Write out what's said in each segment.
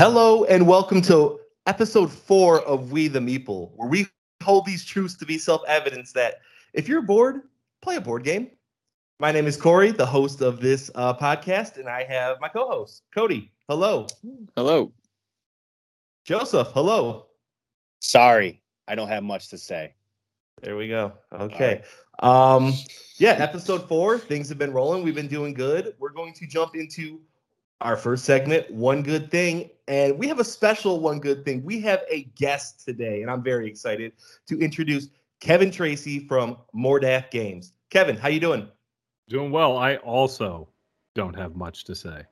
Hello and welcome to episode 4 of We the Meeple, where we hold these truths to be self-evidence that if you're bored, play a board game. My name is Corey, the host of this podcast, and I have my co-host, Cody. Hello. Hello. Joseph, hello. Sorry, I don't have much to say. There we go. Okay. Episode 4, things have been rolling. We've been doing good. We're going to jump into our first segment, One Good Thing, and we have a special One Good Thing. We have a guest today, and I'm very excited to introduce Kevin Tracy from Mordaf Games. Kevin, how you doing? Doing well. I also don't have much to say.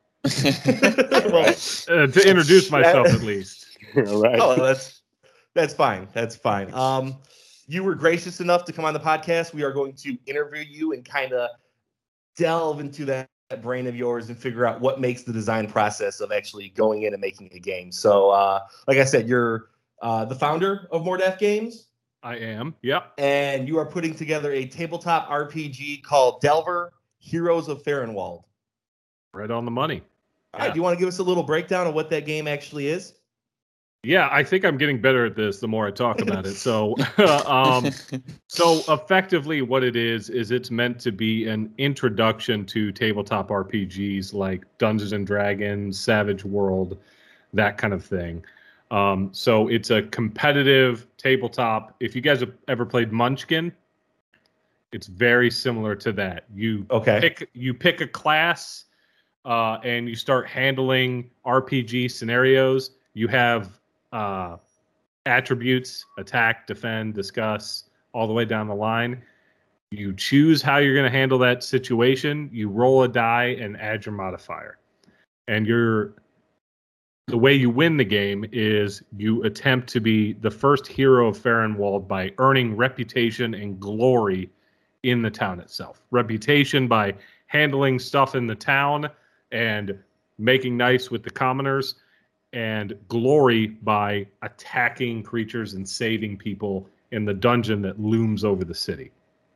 Well, to introduce myself, at least. Right. Oh, that's fine. That's fine. You were gracious enough to come on the podcast. We are going to interview you and kind of delve into that brain of yours and figure out what makes the design process of actually going in and making a game. So, like I said, you're the founder of Mordaf Games. I am. Yep. And you are putting together a tabletop RPG called Delver: Heroes of Farrenwald. Right on the money. All right. Do you want to give us a little breakdown of what that game actually is? Yeah, I think I'm getting better at this the more I talk about it. So, so effectively what it is it's meant to be an introduction to tabletop RPGs like Dungeons and Dragons, Savage World, that kind of thing. So it's a competitive tabletop. If you guys have ever played Munchkin, it's very similar to that. You pick a class and you start handling RPG scenarios. You have attributes: attack, defend, discuss, all the way down the line. You choose how you're going to handle that situation. You roll a die and add your modifier. And the way you win the game is you attempt to be the first hero of Farrenwald by earning reputation and glory in the town itself. Reputation by handling stuff in the town and making nice with the commoners, and glory by attacking creatures and saving people in the dungeon that looms over the city.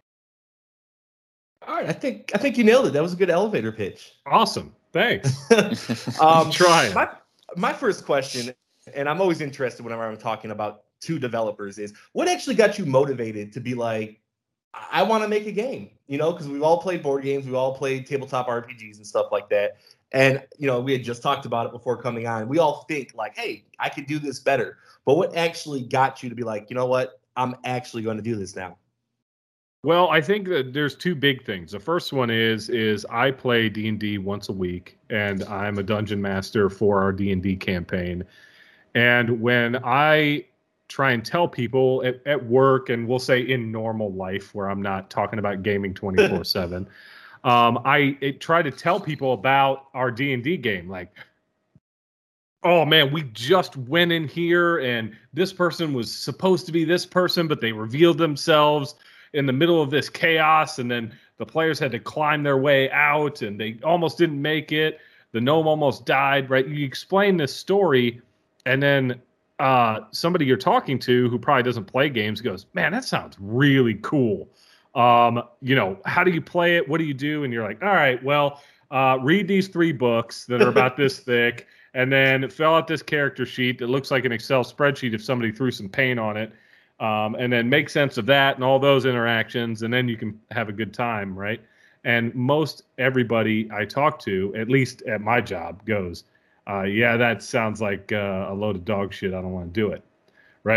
All right, I think you nailed it. That was a good elevator pitch. Awesome, thanks. Trying. My first question, and I'm always interested whenever I'm talking about two developers, is what actually got you motivated to be like, I want to make a game? You know, because we've all played board games, we've all played tabletop RPGs and stuff like that. And, you know, we had just talked about it before coming on. We all think like, hey, I could do this better. But what actually got you to be like, you know what, I'm actually going to do this now? Well, I think that there's two big things. The first one is I play D&D once a week, and I'm a dungeon master for our D&D campaign. And when I try and tell people at work, and we'll say in normal life where I'm not talking about gaming 24/7, I try to tell people about our D&D game. Like, oh man, we just went in here and this person was supposed to be this person, but they revealed themselves in the middle of this chaos. And then the players had to climb their way out and they almost didn't make it. The gnome almost died, right? You explain this story, and then somebody you're talking to who probably doesn't play games goes, man, that sounds really cool. You know, how do you play it? What do you do? And you're like, all right, well, read these 3 books that are about this thick, and then fill out this character sheet that looks like an Excel spreadsheet if somebody threw some paint on it, and then make sense of that and all those interactions, and then you can have a good time, right? And most everybody I talk to, at least at my job, goes, yeah, that sounds like a load of dog shit. I don't want to do it. Right.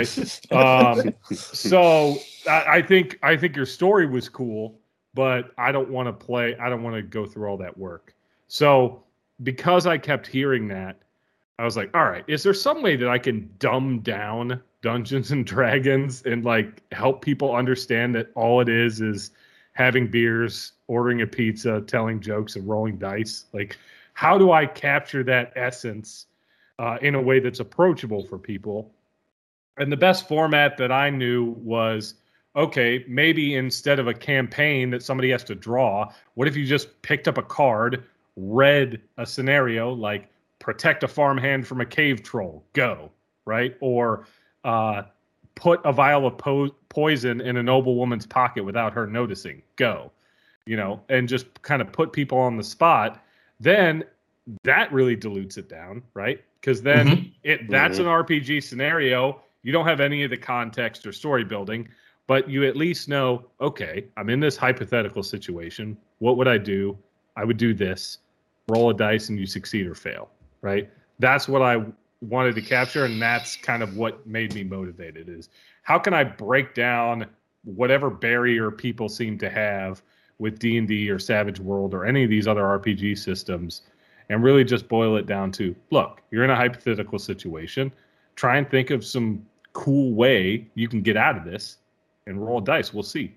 So I think your story was cool, but I don't want to play. I don't want to go through all that work. So because I kept hearing that, I was like, all right, is there some way that I can dumb down Dungeons and Dragons and like help people understand that all it is having beers, ordering a pizza, telling jokes, and rolling dice? Like, how do I capture that essence in a way that's approachable for people? And the best format that I knew was, okay, maybe instead of a campaign that somebody has to draw, what if you just picked up a card, read a scenario like protect a farmhand from a cave troll, go, right? Or put a vial of poison in a noblewoman's pocket without her noticing, go, you know, and just kind of put people on the spot. Then that really dilutes it down, right? Because then that's an RPG scenario. You don't have any of the context or story building, but you at least know, okay, I'm in this hypothetical situation. What would I do? I would do this. Roll a dice and you succeed or fail, right? That's what I wanted to capture, and that's kind of what made me motivated is how can I break down whatever barrier people seem to have with D&D or Savage World or any of these other RPG systems and really just boil it down to, look, you're in a hypothetical situation. Try and think of some cool way you can get out of this and roll a dice. We'll see.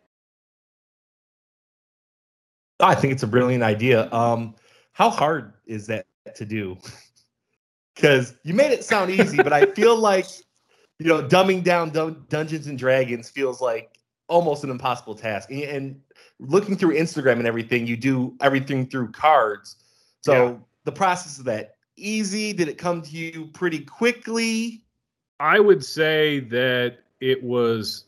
I think it's a brilliant idea. How hard is that to do? Because you made it sound easy, but I feel like, dumbing down Dungeons and Dragons feels like almost an impossible task. And looking through Instagram and everything, you do everything through cards. So the process of that, easy? Did it come to you pretty quickly? I would say that it was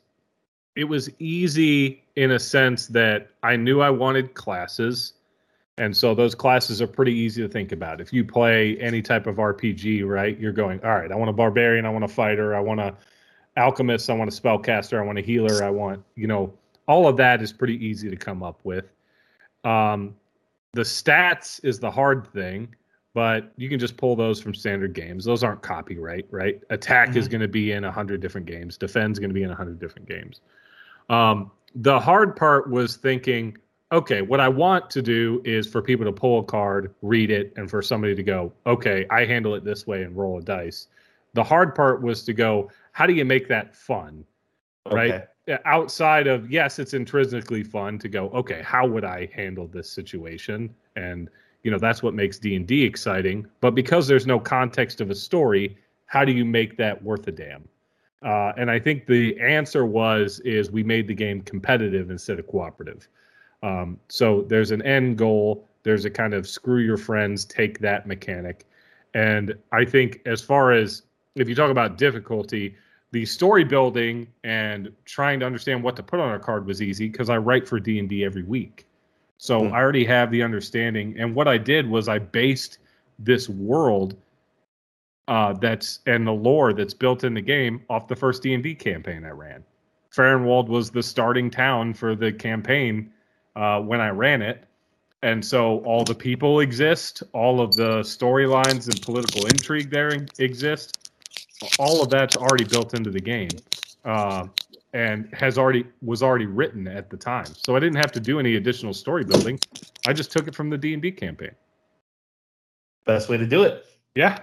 easy in a sense that I knew I wanted classes. And so those classes are pretty easy to think about. If you play any type of RPG, right, you're going, all right, I want a barbarian, I want a fighter, I want a alchemist, I want a spellcaster, I want a healer, I want, all of that is pretty easy to come up with. The stats is the hard thing, but you can just pull those from standard games. Those aren't copyright, right? Attack is going to be in 100 different games. Defend's going to be in 100 different games. The hard part was thinking, okay, what I want to do is for people to pull a card, read it, and for somebody to go, okay, I handle it this way and roll a dice. The hard part was to go, how do you make that fun, right? Outside of, yes, it's intrinsically fun to go, okay, how would I handle this situation? And, that's what makes D&D exciting. But because there's no context of a story, how do you make that worth a damn? And I think the answer is we made the game competitive instead of cooperative. So there's an end goal. There's a kind of screw your friends, take that mechanic. And I think as far as if you talk about difficulty, the story building and trying to understand what to put on a card was easy because I write for D&D every week. So I already have the understanding. And what I did was I based this world and the lore that's built in the game off the first D&D campaign I ran. Farrenwald was the starting town for the campaign when I ran it. And so all the people exist, all of the storylines and political intrigue there exist. All of that's already built into the game and was already written at the time. So I didn't have to do any additional story building. I just took it from the D&D campaign. Best way to do it. Yeah.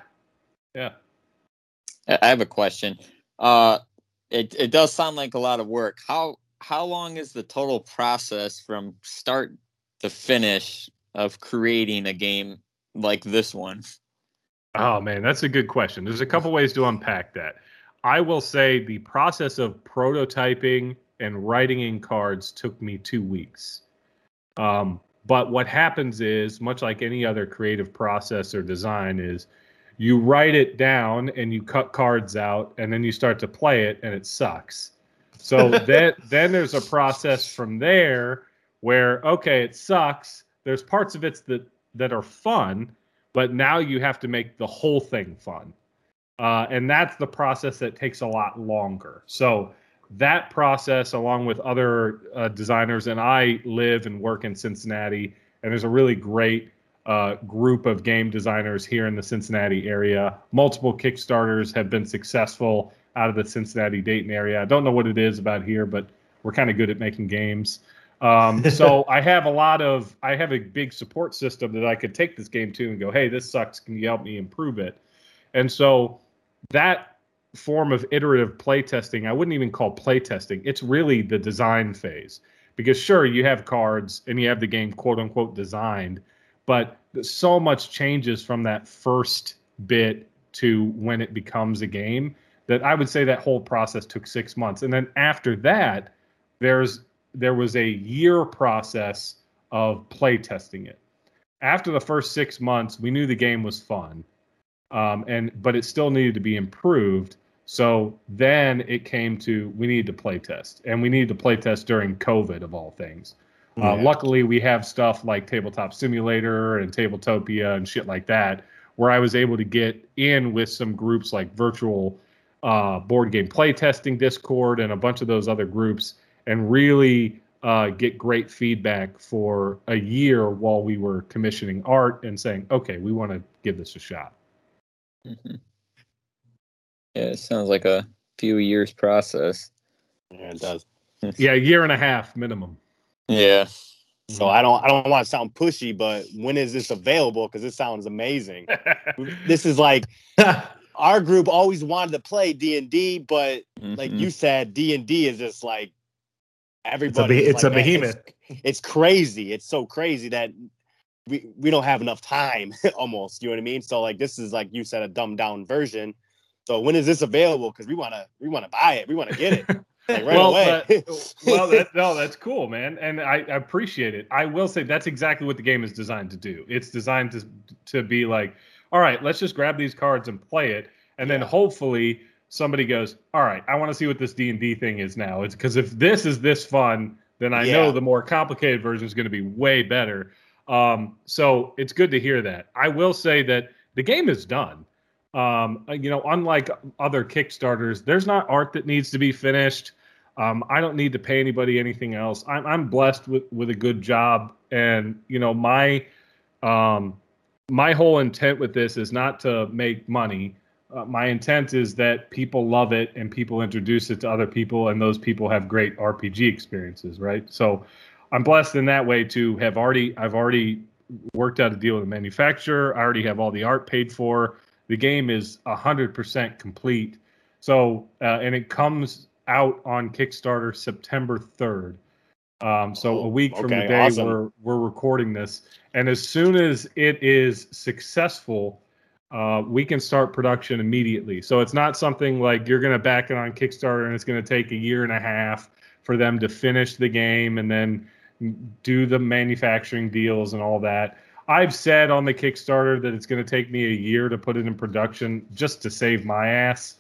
I have a question. It does sound like a lot of work. How long is the total process from start to finish of creating a game like this one? Oh, man, that's a good question. There's a couple ways to unpack that. I will say the process of prototyping and writing in cards took me 2 weeks. But what happens is, much like any other creative process or design, is you write it down and you cut cards out and then you start to play it and it sucks. So then there's a process from there where, okay, it sucks. There's parts of it that are fun, but now you have to make the whole thing fun. And that's the process that takes a lot longer. So that process, along with other designers, and I live and work in Cincinnati, and there's a really great group of game designers here in the Cincinnati area. Multiple Kickstarters have been successful out of the Cincinnati-Dayton area. I don't know what it is about here, but we're kind of good at making games. So I have a big support system that I could take this game to and go, hey, this sucks. Can you help me improve it? And so that form of iterative playtesting, I wouldn't even call playtesting. It's really the design phase. Because sure, you have cards and you have the game quote unquote designed, but so much changes from that first bit to when it becomes a game that I would say that whole process took 6 months. And then after that, there was a year process of play testing it. After the first 6 months, we knew the game was fun, but it still needed to be improved. So then it came to we needed to play test, and we needed to play test during COVID of all things. Luckily, we have stuff like Tabletop Simulator and Tabletopia and shit like that, where I was able to get in with some groups like virtual board game playtesting Discord and a bunch of those other groups, and really get great feedback for a year while we were commissioning art and saying, okay, we want to give this a shot. Mm-hmm. Yeah, it sounds like a few years process. Yeah, it does. Yeah, a year and a half minimum. Yeah. So I don't want to sound pushy, but when is this available? Because it sounds amazing. This is like our group always wanted to play D&D, but like you said, D&D is just like everybody. It's a behemoth. It's crazy. It's so crazy that we don't have enough time almost. You know what I mean? So like this is, like you said, a dumbed down version. So when is this available? Because we want to buy it. We want to get it. Like right away. That's cool, man, and I appreciate it. I will say that's exactly what the game is designed to do. It's designed to be like, all right, let's just grab these cards and play it, and then hopefully somebody goes, all right, I want to see what this D&D thing is now. It's because if this is this fun, then I know the more complicated version is going to be way better. So it's good to hear that. I will say that the game is done. Unlike other Kickstarters, there's not art that needs to be finished. I don't need to pay anybody anything else. I'm blessed with a good job, and my whole intent with this is not to make money. My intent is that people love it and people introduce it to other people, and those people have great RPG experiences, right? So I'm blessed in that way to have I've already worked out a deal with a manufacturer. I already have all the art paid for. The game is 100% complete. So, and it comes out on Kickstarter September 3rd. So a week from the day we're recording this. And as soon as it is successful, we can start production immediately. So it's not something like you're going to back it on Kickstarter and it's going to take a year and a half for them to finish the game and then do the manufacturing deals and all that. I've said on the Kickstarter that it's going to take me a year to put it in production just to save my ass.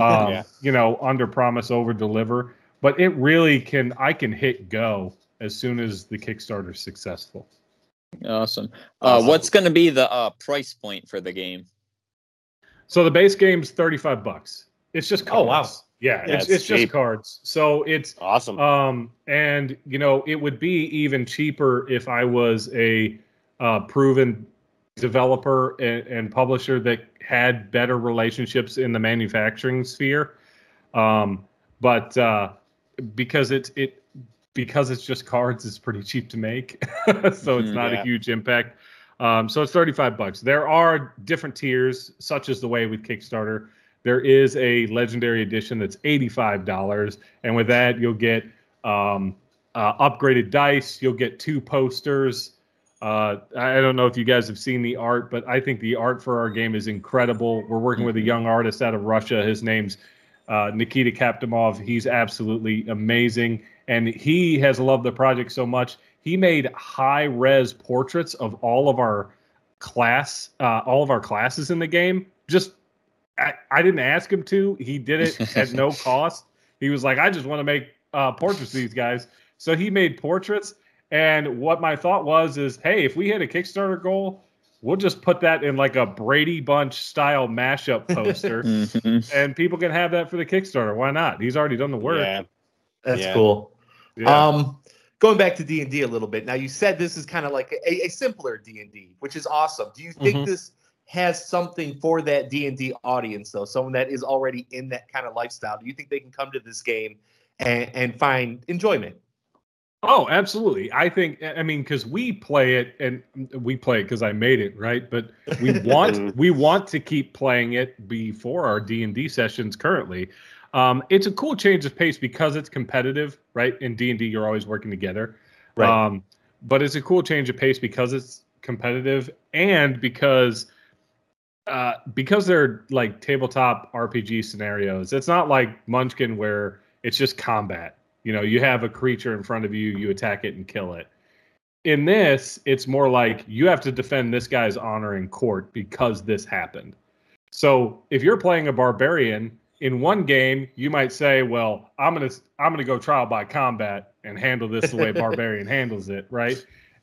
Under promise, over deliver. But it really I can hit go as soon as the Kickstarter's successful. Awesome. What's going to be the price point for the game? So the base game's $35. It's just cards. Oh, wow. Yeah, it's just cards. So it's awesome. And it would be even cheaper if I was a proven developer and publisher that had better relationships in the manufacturing sphere. But because it's just cards, it's pretty cheap to make. So it's not a huge impact. So it's $35. There are different tiers, such as the way with Kickstarter. There is a legendary edition that's $85. And with that, you'll get upgraded dice. You'll get 2 posters. I don't know if you guys have seen the art, but I think the art for our game is incredible. We're working with a young artist out of Russia. His name's Nikita Kaptimov. He's absolutely amazing. And he has loved the project so much. He made high-res portraits of all of our classes in the game. I didn't ask him to. He did it at no cost. He was like, I just want to make portraits of these guys. So he made portraits. And what my thought was is, hey, if we hit a Kickstarter goal, we'll just put that in like a Brady Bunch style mashup poster, and people can have that for the Kickstarter. Why not? He's already done the work. Yeah, that's cool. Yeah. Going back to D&D a little bit. Now, you said this is kind of like a simpler D&D, which is awesome. Do you think this has something for that D&D audience, though? Someone that is already in that kind of lifestyle. Do you think they can come to this game and find enjoyment? Oh, absolutely. Because we play it because I made it, right? But we want to keep playing it before our D&D sessions currently. It's a cool change of pace because it's competitive, right? In D&D, you're always working together. Right. But it's a cool change of pace because it's competitive and because they're like tabletop RPG scenarios. It's not like Munchkin where it's just combat. You have a creature in front of you, you attack it and kill it. In this, it's more like you have to defend this guy's honor in court because this happened. So if you're playing a barbarian, in one game, you might say, well, I'm gonna go trial by combat and handle this the way barbarian handles it, right?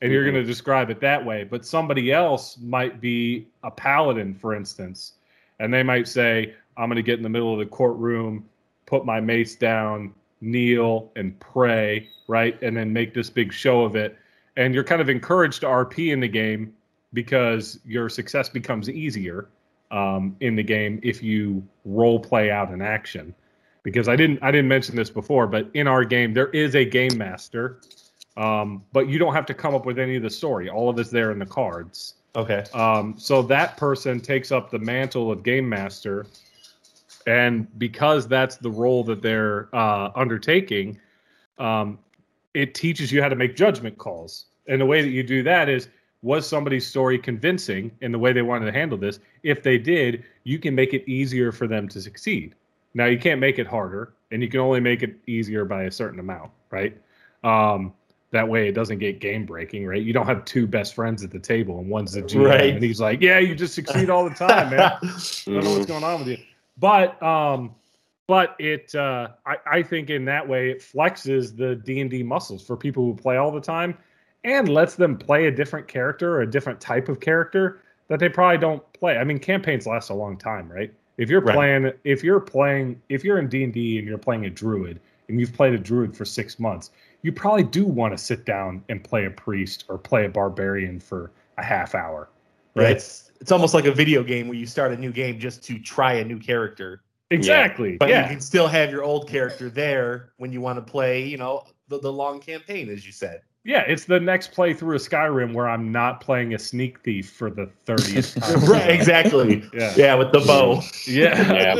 and you're going to describe it that way. But somebody else might be a paladin, for instance, and they might say, I'm going to get in the middle of the courtroom, put my mace down, kneel, and pray, right? And then make this big show of it. And you're kind of encouraged to RP in the game because your success becomes easier in the game if you role play out an action. Because I didn't mention this before, but in our game there is a game master, but you don't have to come up with any of the story. All of it's there in the cards. Okay. So that person takes up the mantle of game master, and because that's the role that they're undertaking, it teaches you how to make judgment calls. And the way that you do that is, was somebody's story convincing in the way they wanted to handle this? If they did, you can make it easier for them to succeed. Now, you can't make it harder, and you can only make it easier by a certain amount, right? That way it doesn't get game breaking, right? You don't have two best friends at the table, and one's the GM, right, and he's like, yeah, you just succeed all the time, man. I don't know what's going on with you. But it, I think in that way, it flexes the D&D muscles for people who play all the time, and lets them play a different character or a different type of character that they probably don't play. I mean, campaigns last a long time, right? If you're playing, if you're in D&D and you're playing a druid and you've played a druid for 6 months, you probably do want to sit down and play a priest or play a barbarian for a half hour, right? It's almost like a video game where you start a new game just to try a new character. Exactly. Yeah. But you can still have your old character there when you want to play, the long campaign, as you said. Yeah, it's the next playthrough of Skyrim where I'm not playing a sneak thief for the 30th time. Right, exactly. Yeah, with the bow. Yeah.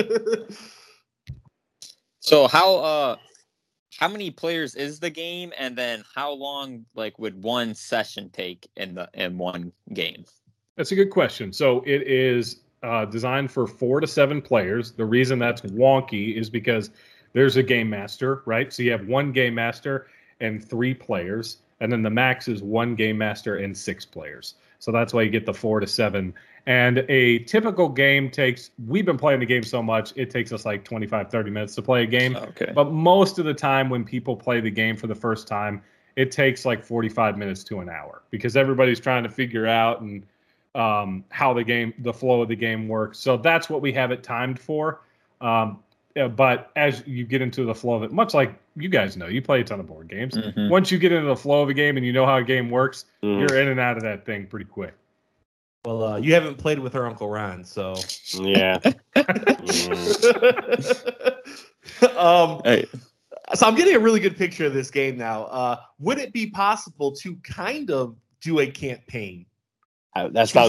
So how many players is the game, and then how long would one session take in one game? That's a good question. So it is designed for 4 to 7 players. The reason that's wonky is because there's a game master, right? So you have one game master and 3 players. And then the max is 1 game master and 6 players. So that's why you get the 4 to 7. And a typical game we've been playing the game so much, it takes us like 25, 30 minutes to play a game. Okay. But most of the time when people play the game for the first time, it takes like 45 minutes to an hour because everybody's trying to figure out and how the flow of the game works. So that's what we have it timed for. But as you get into the flow of it, much like you guys know, you play a ton of board games. Mm-hmm. Once you get into the flow of a game and you know how a game works, you're in and out of that thing pretty quick. Well, you haven't played with our Uncle Ron, so yeah. So I'm getting a really good picture of this game now. Would it be possible to kind of do a campaign? That's what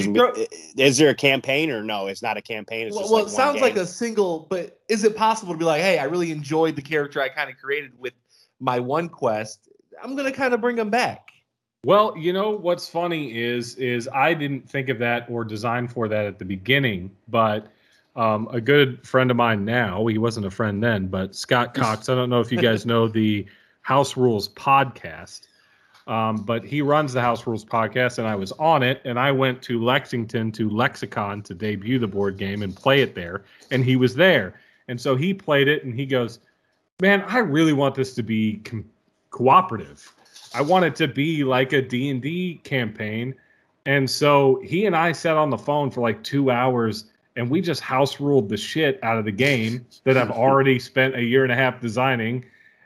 is there a campaign or no? It's not a campaign. It's just it sounds like a single, but is it possible to be like, hey, I really enjoyed the character I kind of created with my one quest. I'm going to kind of bring them back. Well, what's funny is I didn't think of that or design for that at the beginning, but a good friend of mine now, he wasn't a friend then, but Scott Cox, I don't know if you guys know the House Rules podcast. But he runs the House Rules podcast, and I was on it, and I went to Lexington to Lexicon to debut the board game and play it there, and he was there. And so he played it, and he goes, man, I really want this to be cooperative. I want it to be like a D&D campaign. And so he and I sat on the phone for like 2 hours, and we just house ruled the shit out of the game that I've already spent a year and a half designing.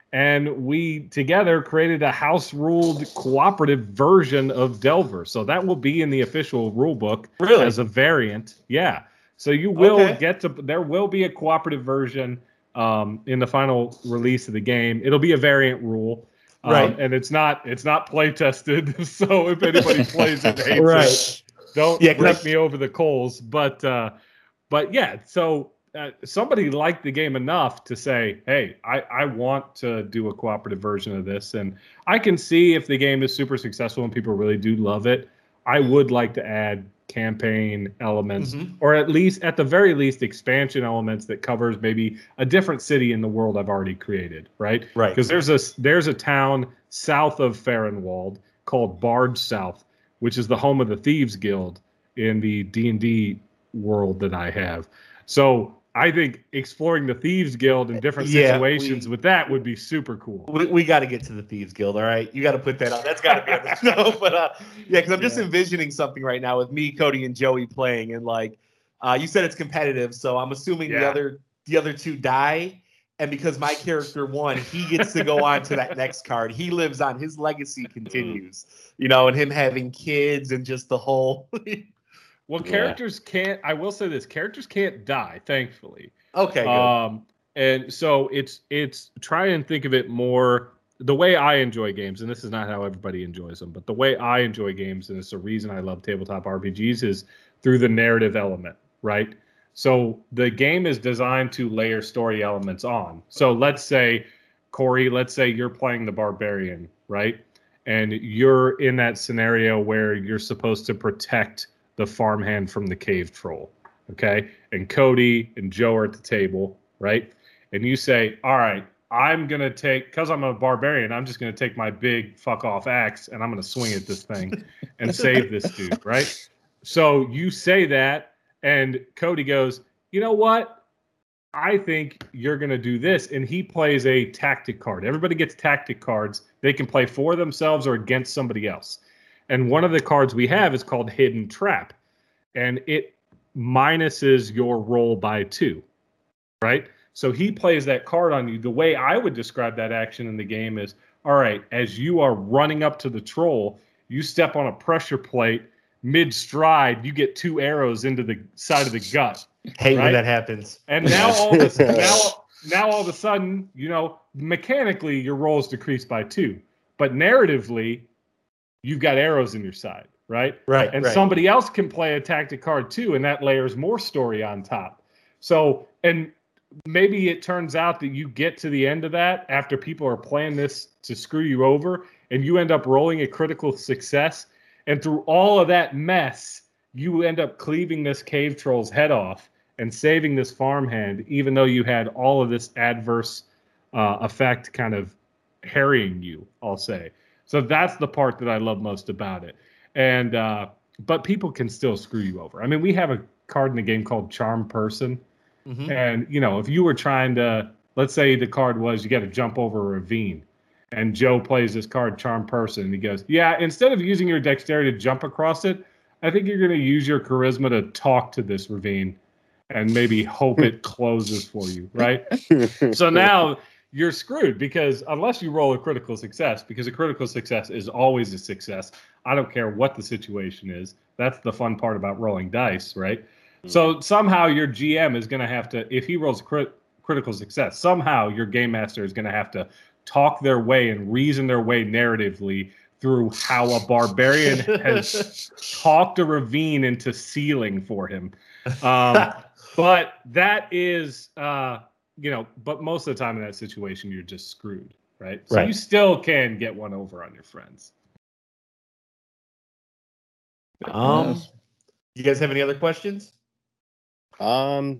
And we together created a house-ruled cooperative version of Delver. So that will be in the official rule book as a variant. Yeah. So you will there will be a cooperative version in the final release of the game. It'll be a variant rule. Right. And it's not play tested. So if anybody plays it and hates it, don't rip me over the coals. But yeah, so somebody liked the game enough to say, hey, I want to do a cooperative version of this. And I can see if the game is super successful and people really do love it, I would like to add campaign elements, or at the very least, expansion elements that covers maybe a different city in the world I've already created, right? Right. Because there's a town south of Farrenwald called Bard South, which is the home of the Thieves Guild in the D&D world that I have. So I think exploring the Thieves Guild in different situations with that would be super cool. We got to get to the Thieves Guild, all right? You got to put that on. That's got to be on the show. But because I'm just envisioning something right now with me, Cody, and Joey playing, and like you said, it's competitive, so I'm assuming the other two die, and because my character won, he gets to go on to that next card. He lives on. His legacy continues, and him having kids and just the whole. Well, characters can't. I will say this: characters can't die, thankfully. Okay. Good. And so it's try and think of it more the way I enjoy games, and this is not how everybody enjoys them, but the way I enjoy games, and it's the reason I love tabletop RPGs, is through the narrative element, right? So the game is designed to layer story elements on. So let's say, Corey, you're playing the barbarian, right? And you're in that scenario where you're supposed to protect the farmhand from the cave troll, okay? And Cody and Joe are at the table, right? And you say, all right, I'm going to take, because I'm a barbarian, I'm just going to take my big fuck off axe and I'm going to swing at this thing and save this dude, right? So you say that, and Cody goes, you know what? I think you're going to do this. And he plays a tactic card. Everybody gets tactic cards. They can play for themselves or against somebody else. And one of the cards we have is called Hidden Trap. And it minuses your roll by 2, right? So he plays that card on you. The way I would describe that action in the game is, all right, as you are running up to the troll, you step on a pressure plate, mid-stride, you get 2 arrows into the side of the gut. Hate when that happens. And now all of a sudden, mechanically, your rolls decrease by 2. But narratively, you've got arrows in your side, right? Right. And somebody else can play a tactic card too, and that layers more story on top. So, and maybe it turns out that you get to the end of that after people are playing this to screw you over, and you end up rolling a critical success. And through all of that mess, you end up cleaving this cave troll's head off and saving this farmhand, even though you had all of this adverse effect kind of harrying you, I'll say. So that's the part that I love most about it. And but people can still screw you over. I mean, we have a card in the game called Charm Person. Mm-hmm. And, if you were trying to, let's say the card was you got to jump over a ravine. And Joe plays this card, Charm Person. And he goes, yeah, instead of using your dexterity to jump across it, I think you're going to use your charisma to talk to this ravine and maybe hope it closes for you, right? So now you're screwed, because unless you roll a critical success, because a critical success is always a success. I don't care what the situation is. That's the fun part about rolling dice, right? Mm-hmm. So somehow your GM is going to have to, if he rolls a critical success, somehow your game master is going to have to talk their way and reason their way narratively through how a barbarian has talked a ravine into sealing for him. But that is... but most of the time in that situation, you're just screwed, right? So you still can get one over on your friends. You guys have any other questions? I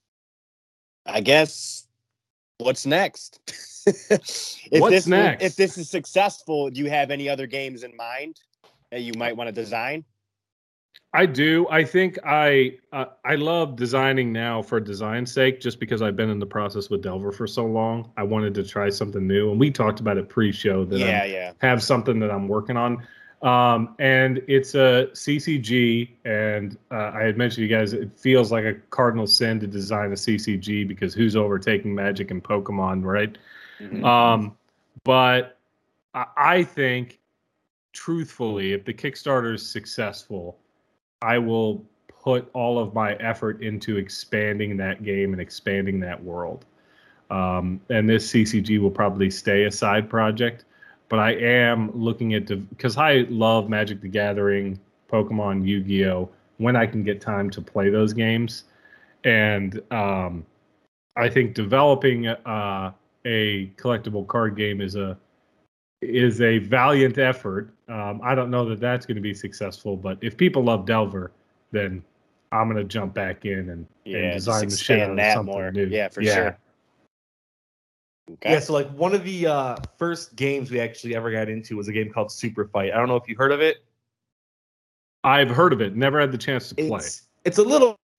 guess, what's next? What's next? If this is successful, do you have any other games in mind that you might want to design? I do. I think I love designing now for design's sake, just because I've been in the process with Delver for so long. I wanted to try something new, and we talked about it pre-show that I have something that I'm working on. And it's a CCG, and I had mentioned to you guys, it feels like a cardinal sin to design a CCG because who's overtaking Magic and Pokemon, right? Mm-hmm. But I think, truthfully, if the Kickstarter is successful, I will put all of my effort into expanding that game and expanding that world. And this CCG will probably stay a side project, but I am looking at because I love Magic the Gathering, Pokemon, Yu-Gi-Oh! When I can get time to play those games. And I think developing a collectible card game is a valiant effort. I don't know that that's going to be successful, but if people love Delver, then I'm going to jump back in and design the shit out of something new. Yeah, for sure. Okay. Yeah, so like one of the first games we actually ever got into was a game called Super Fight. I don't know if you heard of it. I've heard of it. Never had the chance to play. It's a little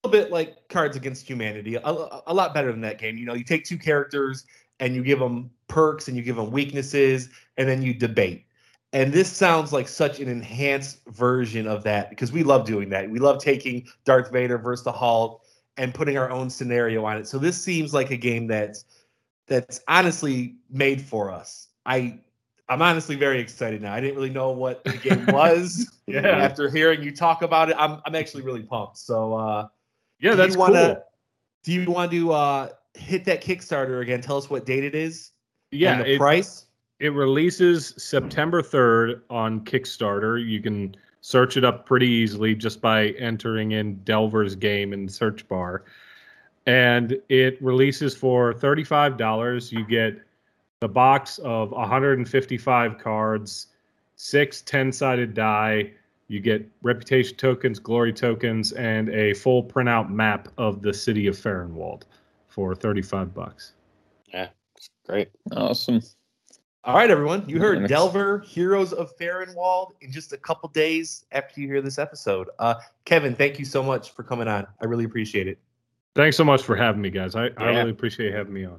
bit like Cards Against Humanity, a lot better than that game. You know, you take two characters and you give them perks and you give them weaknesses, and then you debate. And this sounds like such an enhanced version of that because we love doing that. We love taking Darth Vader versus the Hulk and putting our own scenario on it. So this seems like a game that's honestly made for us. I'm honestly very excited now. I didn't really know what the game was. After hearing you talk about it, I'm actually really pumped. So yeah, that's cool. Do you want to hit that Kickstarter again? Tell us what date it is. Yeah, and the price. It releases September 3rd on Kickstarter. You can search it up pretty easily just by entering in Delver's game in the search bar. And it releases for $35. You get the box of 155 cards, 6 10-sided die. You get reputation tokens, glory tokens, and a full printout map of the city of Farrenwald for $35. Yeah, it's great. Awesome. All right, everyone. You heard Delver, Heroes of Farrenwald, in just a couple days after you hear this episode. Kevin, thank you so much for coming on. I really appreciate it. Thanks so much for having me, guys. I really appreciate having me on.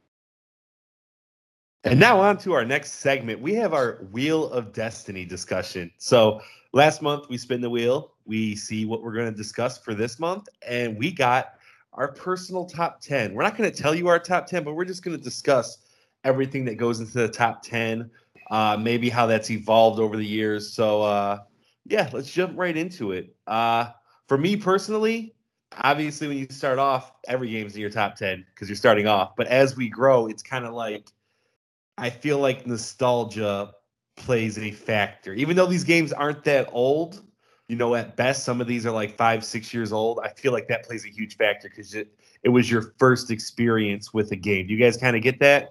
And now on to our next segment. We have our Wheel of Destiny discussion. So last month we spin the wheel. We see what we're going to discuss for this month. And we got our personal top 10. We're not going to tell you our top 10, but we're just going to discuss everything that goes into the top 10, maybe how that's evolved over the years. So, yeah, let's jump right into it. For me personally, obviously when you start off, every game's in your top 10 because you're starting off. But as we grow, it's kind of like, I feel like nostalgia plays a factor. Even though these games aren't that old, you know, at best, some of these are like 5-6 years old. I feel like that plays a huge factor because it was your first experience with a game. Do you guys kind of get that?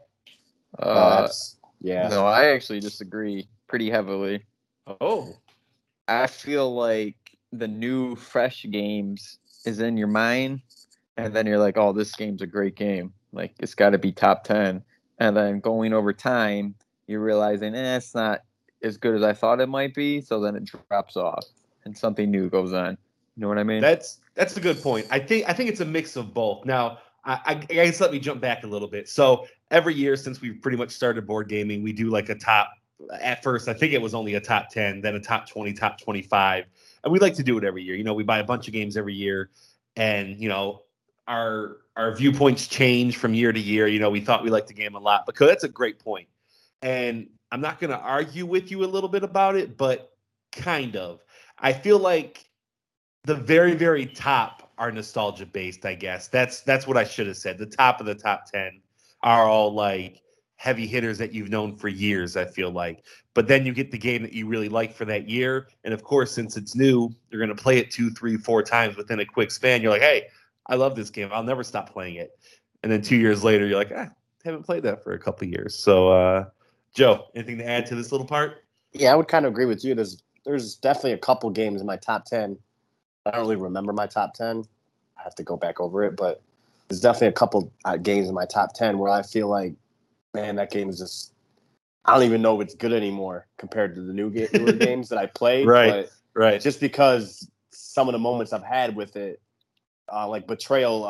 Yeah. No, I actually disagree pretty heavily. Oh. I feel like the new, fresh games is in your mind, and then you're like, oh, this game's a great game. Like, it's got to be top 10. And then going over time, you're realizing, it's not as good as I thought it might be. So then it drops off, and something new goes on. You know what I mean? That's a good point. I think it's a mix of both. Now, I guess let me jump back a little bit. So every year since we've pretty much started board gaming, we do like a top. At first, I think it was only a top 10, then a top 20, top 25, and we like to do it every year. You know, we buy a bunch of games every year, and you know, our viewpoints change from year to year. You know, we thought we liked the game a lot because that's a great point, and I'm not going to argue with you a little bit about it, but kind of. I feel like the very, very top are nostalgia based, I guess. That's what I should have said. The top of the top 10 are all like heavy hitters that you've known for years, I feel like. But then you get the game that you really like for that year. And of course, since it's new, you're going to play it 2, 3, 4 times within a quick span. You're like, hey, I love this game. I'll never stop playing it. And then 2 years later, you're like, haven't played that for a couple of years. So, Joe, anything to add to this little part? Yeah, I would kind of agree with you. There's definitely a couple games in my top 10. I don't really remember my top 10. I have to go back over it, but there's definitely a couple games in my top 10 where I feel like, man, that game is just, I don't even know if it's good anymore compared to the newer games that I played. Right. Just because some of the moments I've had with it, like Betrayal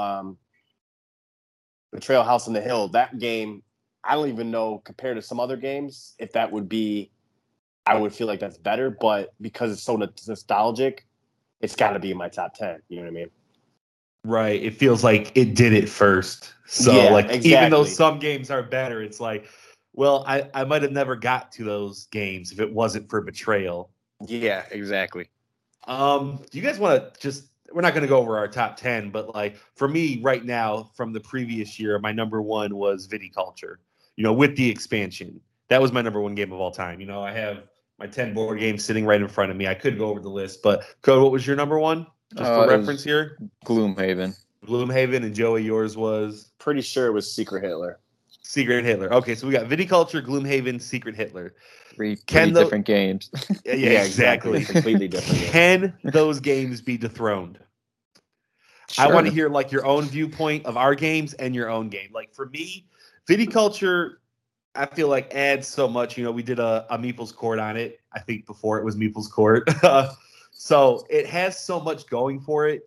House on the Hill, that game, I don't even know compared to some other games if that would be, I would feel like that's better, but because it's so nostalgic, it's got to be in my top 10. You know what I mean? Right. It feels like it did it first. So, exactly. Even though some games are better, it's like, well, I might have never got to those games if it wasn't for Betrayal. Yeah, exactly. Do you guys want to just, we're not going to go over our top 10, but like for me right now from the previous year, my number one was Viticulture, you know, with the expansion. That was my number one game of all time. You know, I have my 10 board games sitting right in front of me. I could go over the list, but Code, what was your number one? Just for reference here. Gloomhaven. And Joey, yours was? Pretty sure it was Secret Hitler. Secret Hitler. Okay, so we got Viticulture, Gloomhaven, Secret Hitler. Three different games. Yeah, exactly. Completely different. Can those games be dethroned? Sure. I want to hear like your own viewpoint of our games and your own game. Like for me, Viticulture, I feel like adds so much. You know, we did a Meeple's Court on it. I think before it was Meeple's Court. So it has so much going for it.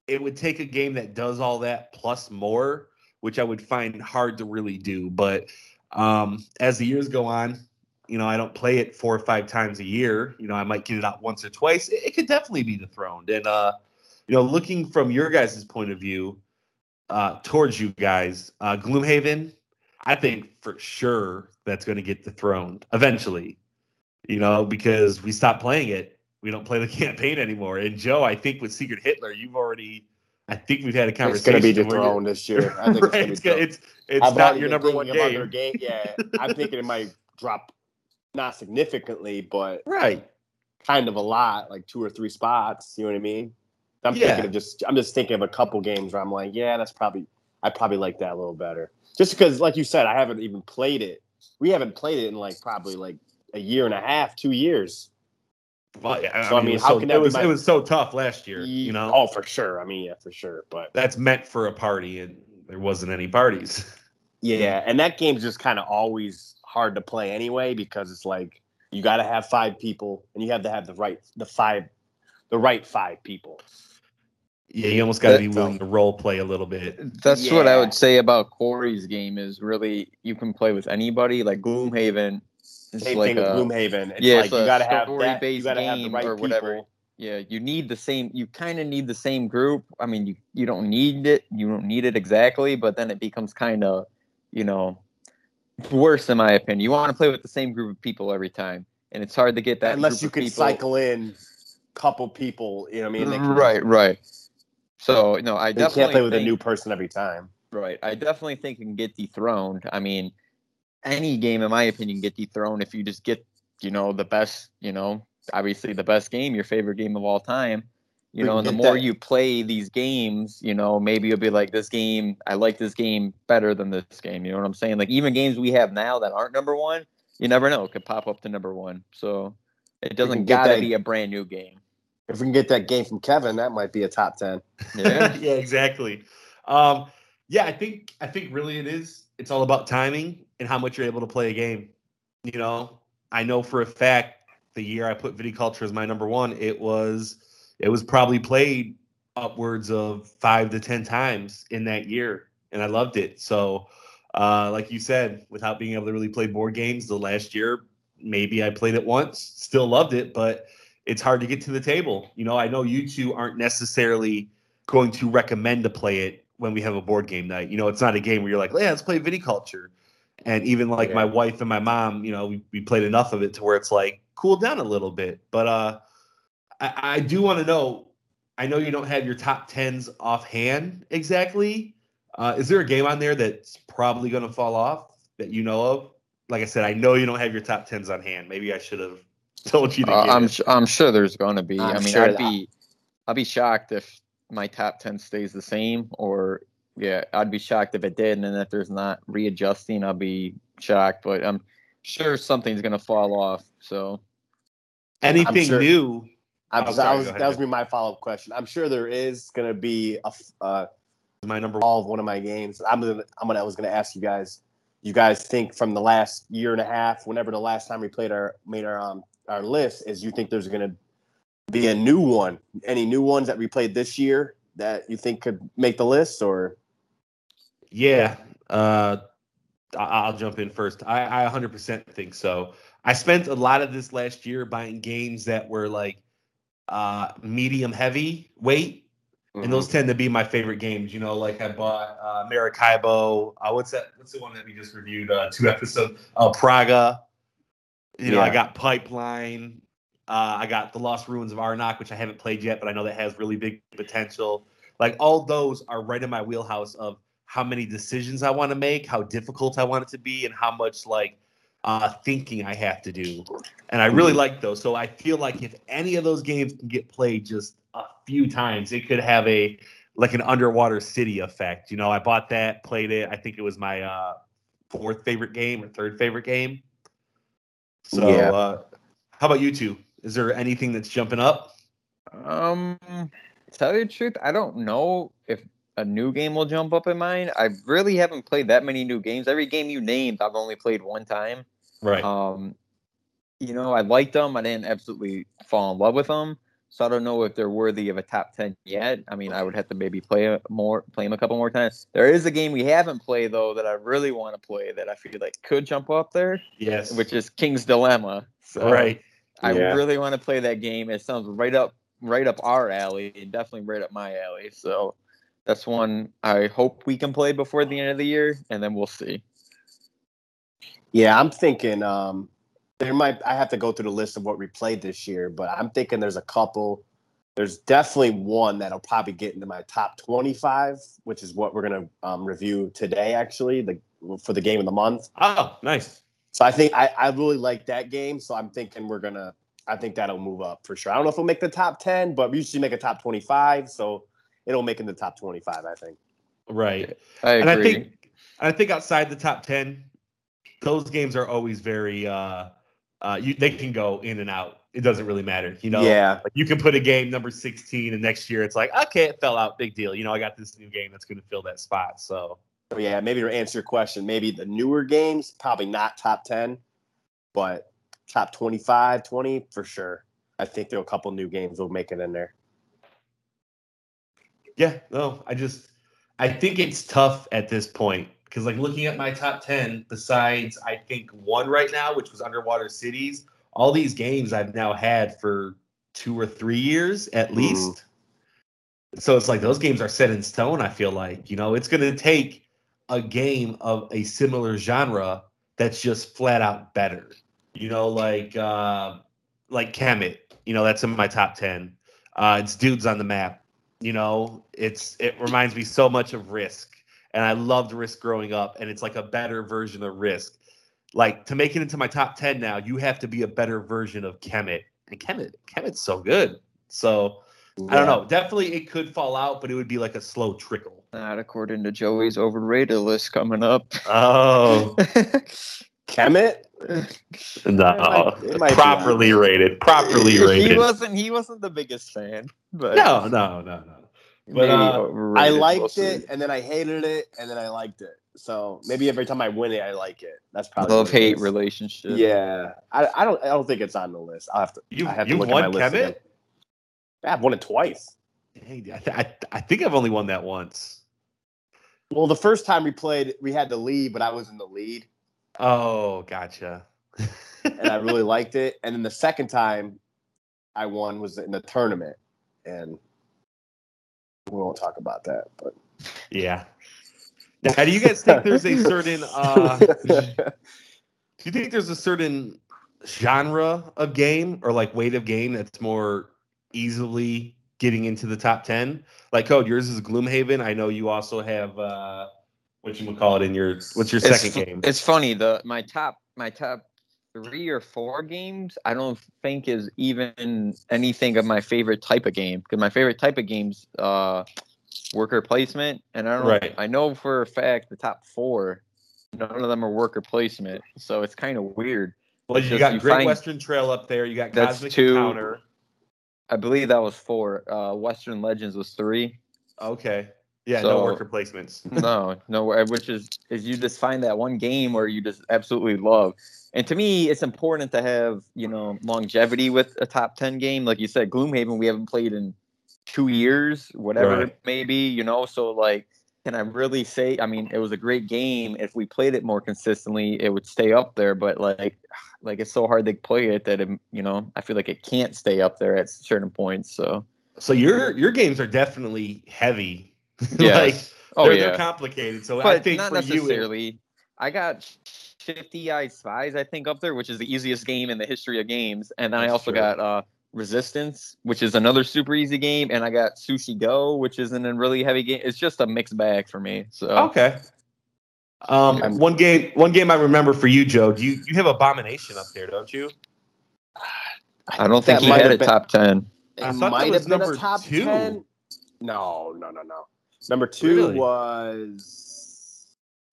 it would take a game that does all that plus more, which I would find hard to really do. But as the years go on, I don't play it 4 or 5 times a year. I might get it out once or twice. It could definitely be dethroned. And, looking from your guys' point of view towards you guys, Gloomhaven, I think for sure that's going to get dethroned eventually, because we stopped playing it. We don't play the campaign anymore. And Joe, I think with Secret Hitler, I think we've had a conversation. It's going to be dethroned this year. I think it's not your number one game. Yeah, I'm thinking it might drop, not significantly, but right, kind of a lot, like 2 or 3 spots. You know what I mean? I'm just thinking of a couple games where I'm like, yeah, I probably like that a little better. Just because, like you said, I haven't even played it. We haven't played it in probably a year and a half, 2 years. Well, yeah, so, how can that it was so tough last year, Oh, for sure. For sure. But that's meant for a party, and there wasn't any parties. Yeah, and that game's just kind of always hard to play anyway, because it's you got to have 5 people, and you have to have the right 5 people. Yeah, you almost got to be willing to role play a little bit. That's what I would say about Corey's game is really you can play with anybody. Like Gloomhaven. Same thing with Gloomhaven. It's you got to have that. You got to have the right or whatever. people. Yeah, you need the same. You kind of need the same group. I mean, you don't need it. You don't need it exactly, but then it becomes kind of, worse in my opinion. You want to play with the same group of people every time, and it's hard to get that. Unless you can cycle in a couple people. You know what I mean? Right. So I definitely can't play with a new person every time. Right. I definitely think it can get dethroned. I mean, any game, in my opinion, get dethroned if you just get, the best, obviously the best game, your favorite game of all time, and the more you play these games, maybe you'll be like, this game, I like this game better than this game. You know what I'm saying? Like even games we have now that aren't number one, you never know, it could pop up to number one. So it doesn't gotta be a brand new game. If we can get that game from Kevin, that might be a top 10. Yeah, yeah, exactly. I think really it's all about timing and how much you're able to play a game. I know for a fact the year I put Viticulture as my number one, it was probably played upwards of 5 to 10 times in that year, and I loved it. So, like you said, without being able to really play board games the last year, maybe I played it once, still loved it, but it's hard to get to the table. I know you two aren't necessarily going to recommend to play it when we have a board game night. It's not a game where you're like, yeah, let's play Viticulture. And even my wife and my mom, we played enough of it to where it's cool down a little bit. But I do want to know, I know you don't have your top 10s offhand exactly. Is there a game on there that's probably going to fall off that you know of? Like I said, I know you don't have your top 10s on hand. Maybe I should have told you to get I'm sure there's going to be. I'd be shocked if my top 10 stays the same, or I'd be shocked if it did, and then if there's not readjusting, I'll be shocked. But I'm sure something's gonna fall off. So anything new? That was my follow-up question. I'm sure there is gonna be my number all of one of my games. I was gonna ask you guys. You guys think from the last year and a half, whenever the last time we made our list, is you think there's gonna be a new one? Any new ones that we played this year that you think could make the list? Or I'll jump in first. I 100% think so. I spent a lot of this last year buying games that were medium heavy weight, and those tend to be my favorite games. I bought Maracaibo. What's the one that we just reviewed 2 episodes? Praga. I got Pipeline. I got The Lost Ruins of Arnak, which I haven't played yet, but I know that has really big potential. All those are right in my wheelhouse of how many decisions I want to make, how difficult I want it to be, and how much thinking I have to do. And I really like those. So I feel like if any of those games can get played just a few times, it could have an Underwater City effect. I bought that, played it. I think it was my 4th favorite game or 3rd favorite game. So how about you two? Is there anything that's jumping up? To tell you the truth, I don't know if a new game will jump up in mine. I really haven't played that many new games. Every game you named, I've only played one time. Right. I liked them. I didn't absolutely fall in love with them. So I don't know if they're worthy of a top 10 yet. I mean, I would have to maybe play them a couple more times. There is a game we haven't played though that I really want to play that I feel like could jump up there. Yes, which is King's Dilemma. So right. I really want to play that game. It sounds right up our alley, definitely right up my alley. So that's one I hope we can play before the end of the year, and then we'll see. Yeah, I'm thinking I have to go through the list of what we played this year, but I'm thinking there's a couple. There's definitely one that'll probably get into my top 25, which is what we're going to review today, actually, for the game of the month. Oh, nice. So I think I really like that game. So I'm thinking I think that'll move up for sure. I don't know if it'll make the top 10, but we usually make a top 25. So it'll make in the top 25, I think. Right. I agree. And I think outside the top 10, those games are always very they can go in and out. It doesn't really matter, Yeah. Like you can put a game number 16 and next year it's like, okay, it fell out, big deal. I got this new game that's going to fill that spot. So yeah, maybe to answer your question, maybe the newer games, probably not top 10, but top 25, 20 for sure. I think there are a couple new games will make it in there. Yeah, no, I think it's tough at this point because like looking at my top 10, besides I think one right now, which was Underwater Cities, all these games I've now had for 2 or 3 years at least. So it's like those games are set in stone, I feel like. It's going to take a game of a similar genre that's just flat out better. Like Kemet, that's in my top 10. It's Dudes on the Map. It reminds me so much of Risk, and I loved Risk growing up, and it's like a better version of Risk. Like to make it into my top 10 now, you have to be a better version of Kemet, and Kemet's so good. So I don't know. Definitely it could fall out, but it would be like a slow trickle. Not according to Joey's overrated list coming up. Oh, Kemet? No, it might properly rated. Properly rated. He wasn't the biggest fan. But no. But I liked it, and then I hated it, and then I liked it. So maybe every time I win it, I like it. That's probably love-hate relationship. Yeah, I don't think it's on the list. I have to look at my list again. I've won it twice. Hey, I think I've only won that once. Well, the first time we played, we had the lead, but I was in the lead. Oh, gotcha. And I really liked it. And then the second time I won was in the tournament, and we won't talk about that. But yeah. Now, do you guys think there's a certain? Do you think there's a certain genre of game or like weight of game that's more easily getting into the top 10? Like Code, yours is Gloomhaven. I know you also have what's your second game? It's funny, my top 3 or 4 games I don't think is even anything of my favorite type of game, because my favorite type of games worker placement, and I know for a fact the top 4, none of them are worker placement, so it's kind of weird. Well, you got Great Western Trail up there. You got Cosmic Encounter. I believe that was 4. Western Legends was 3. Okay. Yeah, so, no worker placements. no, which is you just find that one game where you just absolutely love. And to me, it's important to have, longevity with a top 10 game. Like you said, Gloomhaven, we haven't played in 2 years, whatever it may be, so like, can I really say, I mean, it was a great game. If we played it more consistently, it would stay up there. But like it's so hard to play it that, I feel like it can't stay up there at certain points. So your games are definitely heavy. Yeah. They're complicated. So but I think not for necessarily. I got Shifty Eyed Spies, I think, up there, which is the easiest game in the history of games. And then I also got Resistance, which is another super easy game, and I got Sushi Go, which isn't a really heavy game. It's just a mixed bag for me. So okay. One game I remember for you, Joe. You have Abomination up there, don't you? I don't think he had a top 10. It might have been a top 10. No. Number 2 was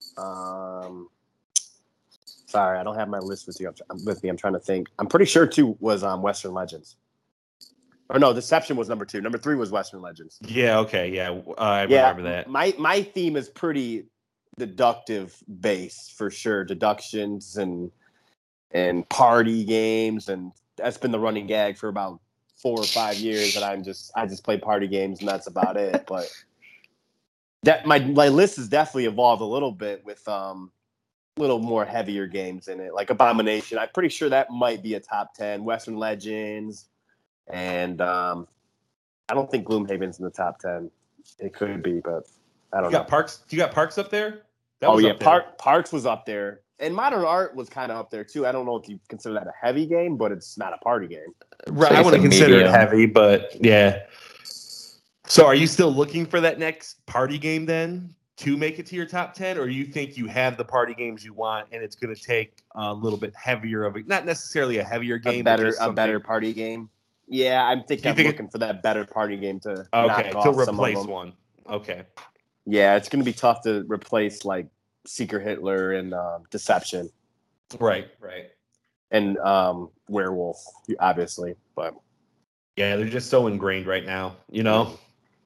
sorry, I don't have my list with you. I'm trying to think. I'm pretty sure 2 was Western Legends. Or no, Deception was number 2. Number 3 was Western Legends. Yeah, okay, yeah. I remember that. My theme is pretty deductive based for sure. Deductions and party games, and that's been the running gag for about 4 or 5 years that I just play party games and that's about it. But that my list has definitely evolved a little bit with little more heavier games in it, like Abomination. I'm pretty sure that might be a top 10. Western Legends, and I don't think Gloomhaven's in the top 10. It could be, but I don't know. You got Parks up there? Parks was up there. And Modern Art was kind of up there too. I don't know if you consider that a heavy game, but it's not a party game. Right, I wouldn't consider it heavy, but yeah. So are you still looking for that next party game then to make it to your top 10? Or you think you have the party games you want and it's going to take a little bit heavier of it? Not necessarily a heavier game, a better party game. Yeah, I'm looking for that better party game to knock off replace some of them. One. Okay. Yeah, it's going to be tough to replace like Secret Hitler and Deception. Right. And Werewolf, obviously, but yeah, they're just so ingrained right now, you know.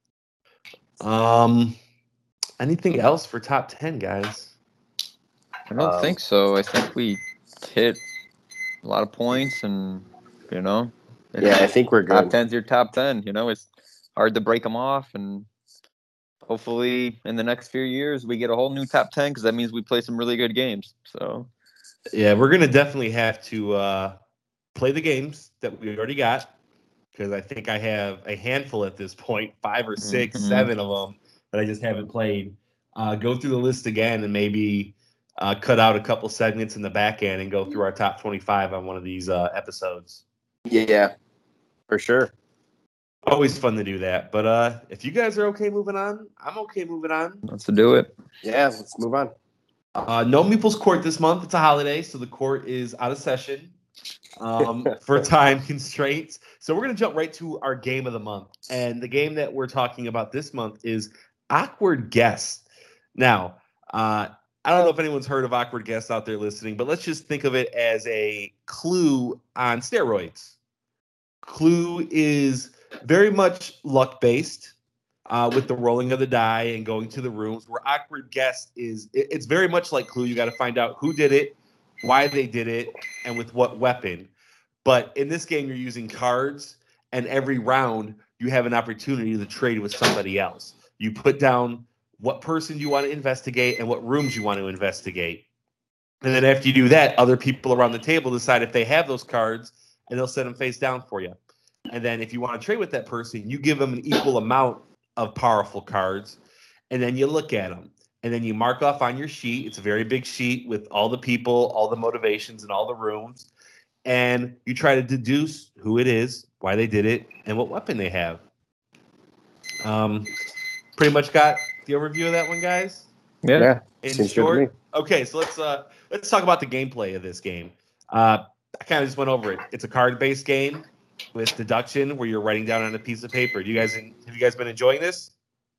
Anything else for top 10, guys? I don't think so. I think we hit a lot of points, and I think we're good. Top 10's your top 10. It's hard to break them off, and hopefully in the next few years we get a whole new top 10 because that means we play some really good games. So yeah, we're gonna definitely have to play the games that we already got, because I think I have a handful at this point, 5 or 6, 7 of them that I just haven't played. Go through the list again and maybe cut out a couple segments in the back end and go through our top 25 on one of these episodes. Yeah, for sure. Always fun to do that. But if you guys are okay moving on, I'm okay moving on. Let's do it. Yeah, let's move on. No Meeples Court this month. It's a holiday, so the court is out of session for time constraints. So we're going to jump right to our game of the month. And the game that we're talking about this month is Awkward Guess. Now, I don't know if anyone's heard of Awkward Guess out there listening, but let's just think of it as a Clue on steroids. Clue is very much luck-based with the rolling of the die and going to the rooms, where Awkward Guess it's very much like Clue. You got to find out who did it, why they did it, and with what weapon. But in this game, you're using cards, and every round you have an opportunity to trade with somebody else. You put down what person you want to investigate and what rooms you want to investigate. And then after you do that, other people around the table decide if they have those cards, and they'll set them face down for you. And then if you want to trade with that person, you give them an equal amount of powerful cards, and then you look at them. And then you mark off on your sheet. It's a very big sheet with all the people, all the motivations, and all the rooms. And you try to deduce who it is, why they did it, and what weapon they have. Pretty much got the overview of that one, guys? Yeah. In short. Okay, so let's talk about the gameplay of this game. I kind of just went over it. It's a card-based game with deduction where you're writing down on a piece of paper. Have you guys been enjoying this?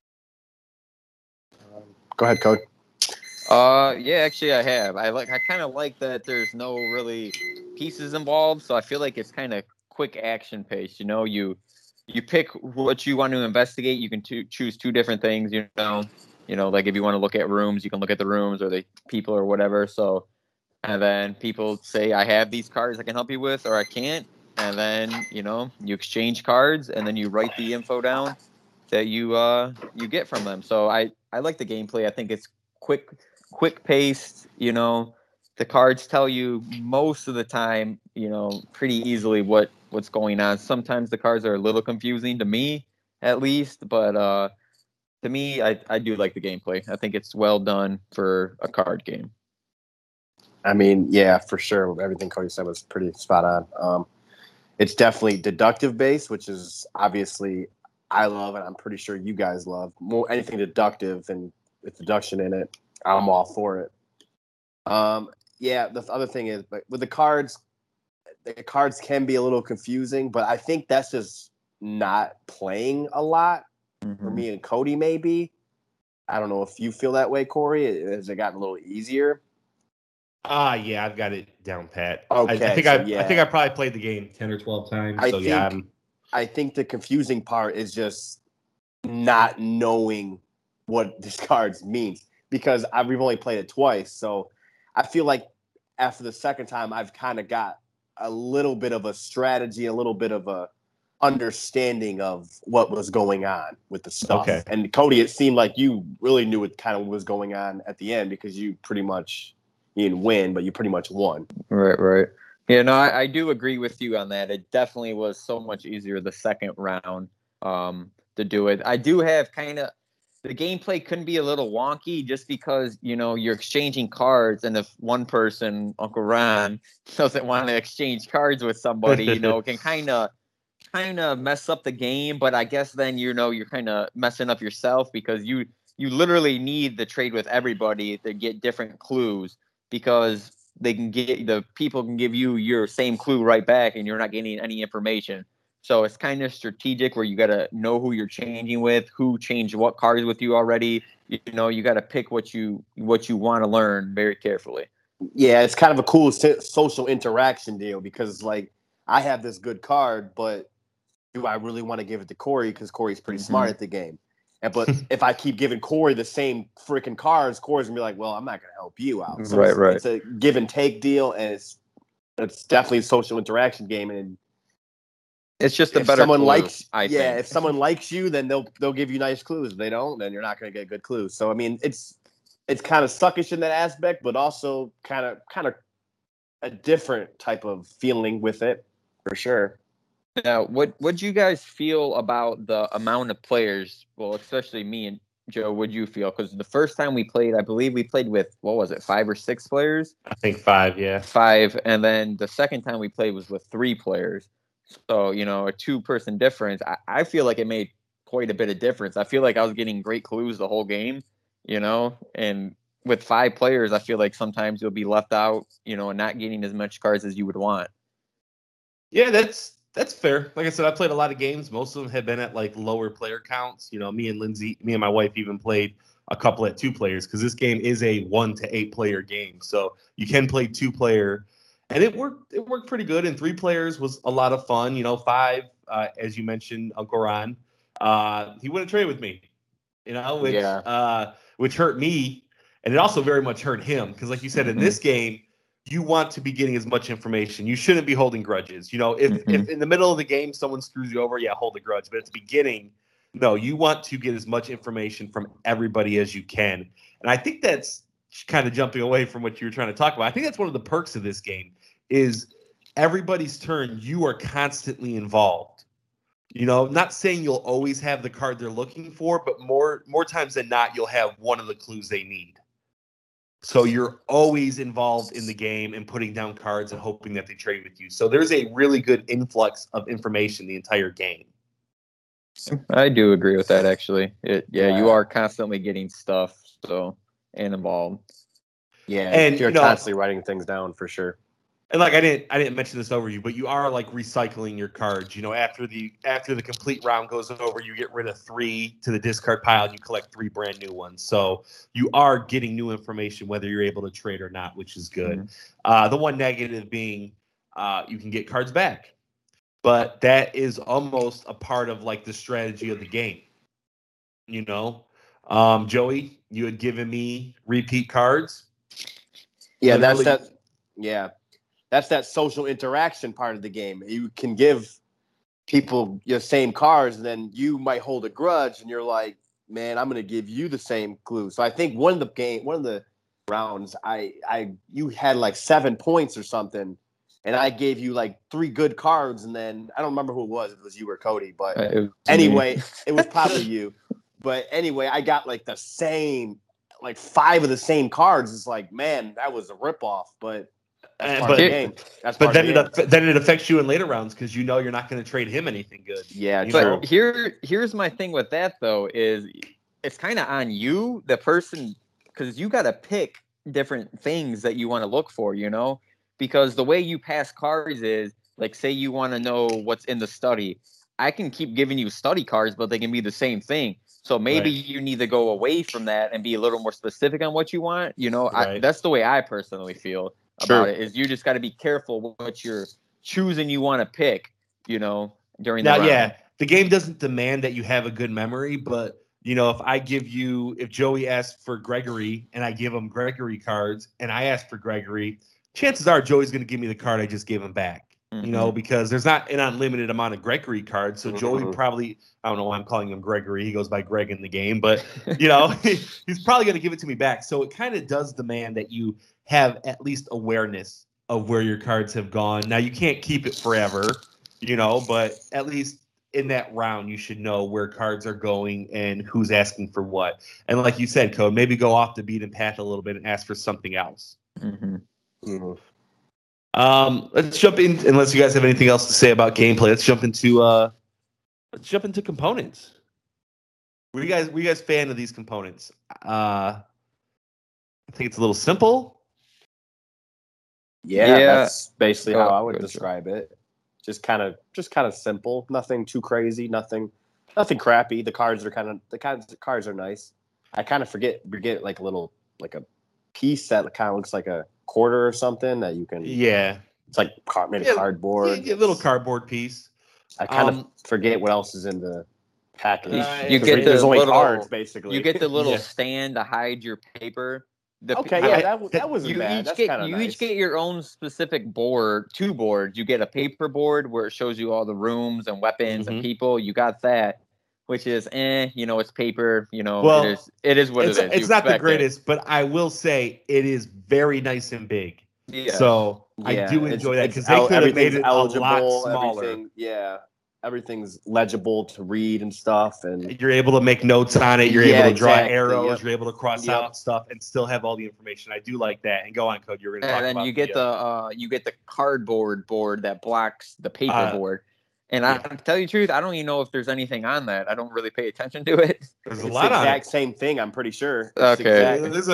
Go ahead, Code. Yeah, actually I have. I kind of like that there's no really pieces involved, so I feel like it's kind of quick action paced. You pick what you want to investigate. You can choose 2 different things. Like if you want to look at rooms, you can look at the rooms or the people or whatever. So, and then people say, I have these cards I can help you with, or I can't. And then you exchange cards, and then you write the info down that you get from them. So I like the gameplay. I think it's quick paced. The cards tell you most of the time, pretty easily what's going on. Sometimes the cards are a little confusing to me, at least, but to me, I do like the gameplay. I think it's well done for a card game. I mean, yeah, for sure. Everything Cody said was pretty spot on. It's definitely deductive based, which is obviously I love, and I'm pretty sure you guys love more anything deductive and with deduction in it. I'm all for it. Yeah, the other thing is, but with the cards can be a little confusing, but I think that's just not playing a lot for me and Cody. Maybe I don't know if you feel that way, Corey. Has it gotten a little easier? Yeah, I've got it down pat. Okay, I think I probably played the game 10 or 12 times. I think the confusing part is just not knowing what these cards mean, because we've only played it twice. So I feel like after the second time, I've kind of got a little bit of a strategy, a little bit of a understanding of what was going on with the stuff. Okay. And Cody, it seemed like you really knew what kind of was going on at the end because you didn't win, but you pretty much won. Right. Yeah, no, I do agree with you on that. It definitely was so much easier the second round to do it. I do have kind of the gameplay couldn't be a little wonky just because, you're exchanging cards, and if one person, Uncle Ron, doesn't want to exchange cards with somebody, it can kind of mess up the game. But I guess then, you're kind of messing up yourself because you literally need to trade with everybody to get different clues because the people can give you your same clue right back and you're not getting any information. So it's kind of strategic where you got to know who you're changing with, who changed what cards with you already. You got to pick what you want to learn very carefully. Yeah, it's kind of a cool social interaction deal because, like, I have this good card, but do I really want to give it to Corey because Corey's pretty smart at the game? But if I keep giving Corey the same freaking cards, Corey's going to be like, well, I'm not going to help you out. So right. It's a give and take deal, and it's definitely a social interaction game, and it's just a better someone clue, likes, I think. if someone likes you, then they'll give you nice clues. If they don't, then you're not going to get good clues. So I mean, it's kind of suckish in that aspect, but also kind of a different type of feeling with it for sure. Now, what do you guys feel about the amount of players? Well, especially me and Joe, what'd you feel? Because the first time we played, I believe we played with, what was it, 5 or 6 players? I think 5, yeah. 5, and then the second time we played was with 3 players. So, a 2-person difference. I feel like it made quite a bit of difference. I feel like I was getting great clues the whole game, and with 5 players, I feel like sometimes you'll be left out, and not getting as much cards as you would want. Yeah, that's fair. Like I said, I played a lot of games. Most of them have been at like lower player counts. Me and my wife even played a couple at 2 players because this game is a 1 to 8 player game. So you can play 2 player. And it worked pretty good. And 3 players was a lot of fun. 5, as you mentioned, Uncle Ron, he wouldn't trade with me, which hurt me. And it also very much hurt him. Because like you said, in this game, you want to be getting as much information. You shouldn't be holding grudges. If in the middle of the game, someone screws you over, hold a grudge. But at the beginning, no, you want to get as much information from everybody as you can. And I think that's kind of jumping away from what you were trying to talk about. I think that's one of the perks of this game is everybody's turn. You are constantly involved. Not saying you'll always have the card they're looking for, but more times than not, you'll have one of the clues they need. So you're always involved in the game and putting down cards and hoping that they trade with you. So there's a really good influx of information the entire game. I do agree with that, actually. You are constantly getting stuff and involved. Yeah, and you're constantly writing things down for sure. And like I didn't mention this over you, but you are like recycling your cards. After the complete round goes over, you get rid of 3 to the discard pile and you collect 3 brand new ones. So you are getting new information whether you're able to trade or not, which is good. The one negative being you can get cards back. But that is almost a part of like the strategy of the game. Joey, you had given me repeat cards. Yeah, that's that social interaction part of the game. You can give people your same cards, and then you might hold a grudge, and you're like, man, I'm going to give you the same clue. So I think one of the rounds, you had like 7 points or something, and I gave you like 3 good cards, and then I don't remember who it was. If it was you or Cody, but anyway, it was probably you. But anyway, I got like the same, like 5 of the same cards. It's like, man, that was a ripoff, but. That's part of the game. Then it affects you in later rounds because you're not going to trade him anything good. Yeah, but here's my thing with that though is it's kind of on you, the person, because you got to pick different things that you want to look for, because the way you pass cards is like, say you want to know what's in the study. I can keep giving you study cards, but they can be the same thing. So maybe you need to go away from that and be a little more specific on what you want. That's the way I personally feel about it. Is you just got to be careful what you're choosing. You want to pick, during the round. Yeah, the game doesn't demand that you have a good memory, but if Joey asks for Gregory and I give him Gregory cards and I ask for Gregory, chances are Joey's going to give me the card I just gave him back. you know, because there's not an unlimited amount of Gregory cards. So Joey probably, I don't know why I'm calling him Gregory. He goes by Greg in the game, but you know, he's probably going to give it to me back. So it kind of does demand that you have at least awareness of where your cards have gone. Now you can't keep it forever, you know, but at least in that round, you should know where cards are going and who's asking for what. And like you said, Code, maybe go off the beaten path a little bit and ask for something else. Let's jump in, unless you guys have anything else to say about gameplay. Let's jump into components. Were you guys fan of these components? I think it's a little simple. Yeah, that's basically how I would describe it. Just kind of simple. Nothing too crazy. Nothing crappy. The cards are nice. I kind of forget like a piece that kind of looks like a quarter or something that you can. Yeah, it's like made of cardboard. Yeah, a little cardboard piece. I kind of forget what else is in the package. You get there's only little cards basically. You get the little stand to hide your paper. That wasn't bad. You each get your own specific board, 2 boards. You get a paper board where it shows you all the rooms and weapons and people. You got that, which is you know, it's paper. You know, well, it is what it is. It's not the greatest, but I will say it is very nice and big. Yeah. So I do enjoy that because they could have made it a lot smaller. Everything's legible to read and stuff, and you're able to make notes on it. You're able to draw arrows. You're able to cross out stuff and still have all the information. I do like that. And go on, Code. You're going to talk about. And then you get the cardboard board that blocks the paper board. And I to tell you the truth, I don't even know if there's anything on that. I don't really pay attention to it. There's a lot on it. Exact same thing. I'm pretty sure. Okay. There's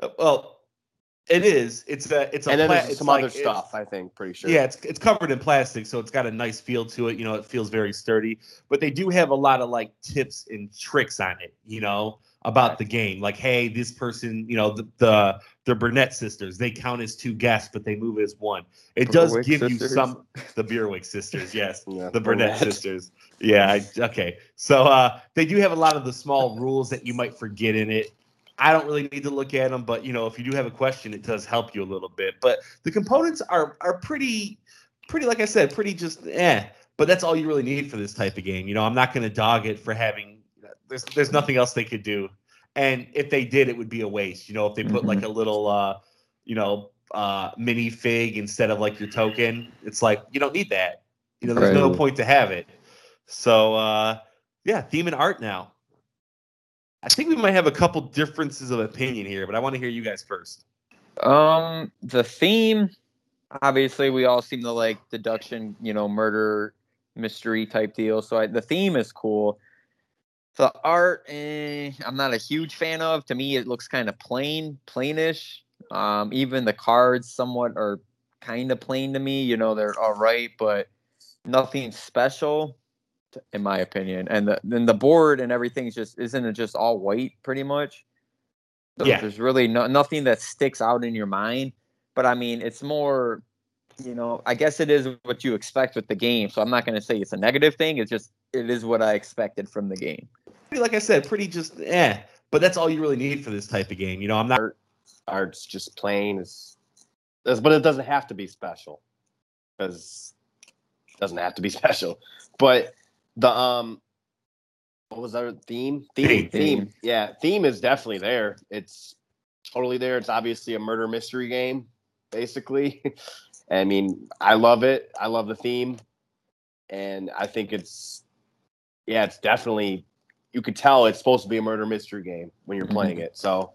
it is. It's and then there's some other stuff. I think, pretty sure. Yeah, it's covered in plastic, so it's got a nice feel to it. You know, it feels very sturdy. But they do have a lot of like tips and tricks on it. You know, about the game. Like, hey, this person, you know, the Burnett sisters, they count as 2 guests, but they move as 1. It does give you some the Beerwick sisters, yes, the Burnett sisters. Yeah, okay. So they do have a lot of the small rules that you might forget in it. I don't really need to look at them, but you know, if you do have a question, it does help you a little bit. But the components are pretty, like I said, pretty just But that's all you really need for this type of game. You know, I'm not going to dog it for having. There's nothing else they could do, and if they did, it would be a waste. You know, if they put like a little, mini fig instead of like your token, it's like you don't need that. You know, there's no point to have it. So theme and art now. I think we might have a couple differences of opinion here, but I want to hear you guys first. The theme, obviously, we all seem to like deduction, you know, murder, mystery type deal. So the theme is cool. The art, I'm not a huge fan of. To me, it looks kind of plainish. Even the cards somewhat are kind of plain to me. You know, they're all right, but nothing special. In my opinion, and the board and everything's isn't it just all white pretty much? So there's really nothing that sticks out in your mind. But I mean, it's more, you know, I guess it is what you expect with the game. So I'm not going to say it's a negative thing. It is what I expected from the game. Like I said, pretty just but that's all you really need for this type of game. You know, I'm not art's just plain but it doesn't have to be special because it doesn't have to be special, but. The what was our theme? Theme. Yeah, theme is definitely there. It's totally there. It's obviously a murder mystery game, basically. I mean, I love it. I love the theme, and I think it's definitely. You could tell it's supposed to be a murder mystery game when you're playing it. So,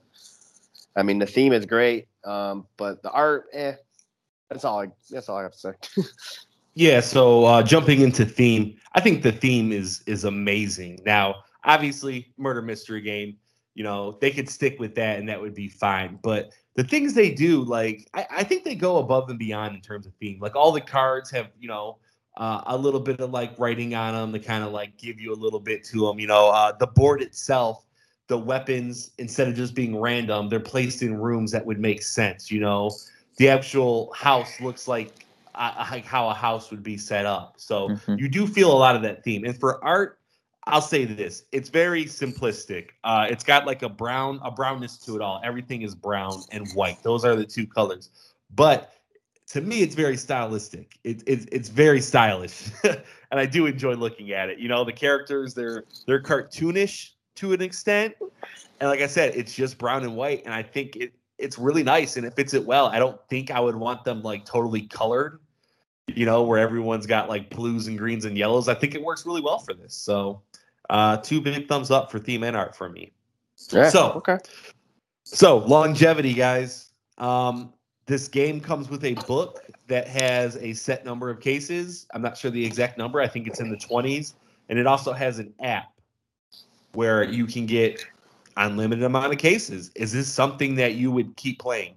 I mean, the theme is great, but the art, that's all I have to say. Yeah, so jumping into theme, I think the theme is amazing. Now, obviously, murder mystery game, you know, they could stick with that and that would be fine. But the things they do, like, I think they go above and beyond in terms of theme. Like, all the cards have, you know, a little bit of, like, writing on them to kind of, like, give you a little bit to them. You know, the board itself, the weapons, instead of just being random, they're placed in rooms that would make sense, you know. The actual house looks like how a house would be set up. So you do feel a lot of that theme. And for art, I'll say this. It's very simplistic. It's got like a brownness to it all. Everything is brown and white. Those are the 2 colors. But to me, it's very stylistic. It's very stylish, and I do enjoy looking at it. You know, the characters they're cartoonish to an extent, and like I said, it's just brown and white, and I think it's really nice and it fits it well. I don't think I would want them like totally colored, you know, where everyone's got like blues and greens and yellows. I think it works really well for this. So, 2 big thumbs up for theme and art for me. Yeah. So Okay. So longevity, guys. This game comes with a book that has a set number of cases. I'm not sure the exact number. I think it's in the 20s. And it also has an app where you can get unlimited amount of cases. Is this something that you would keep playing?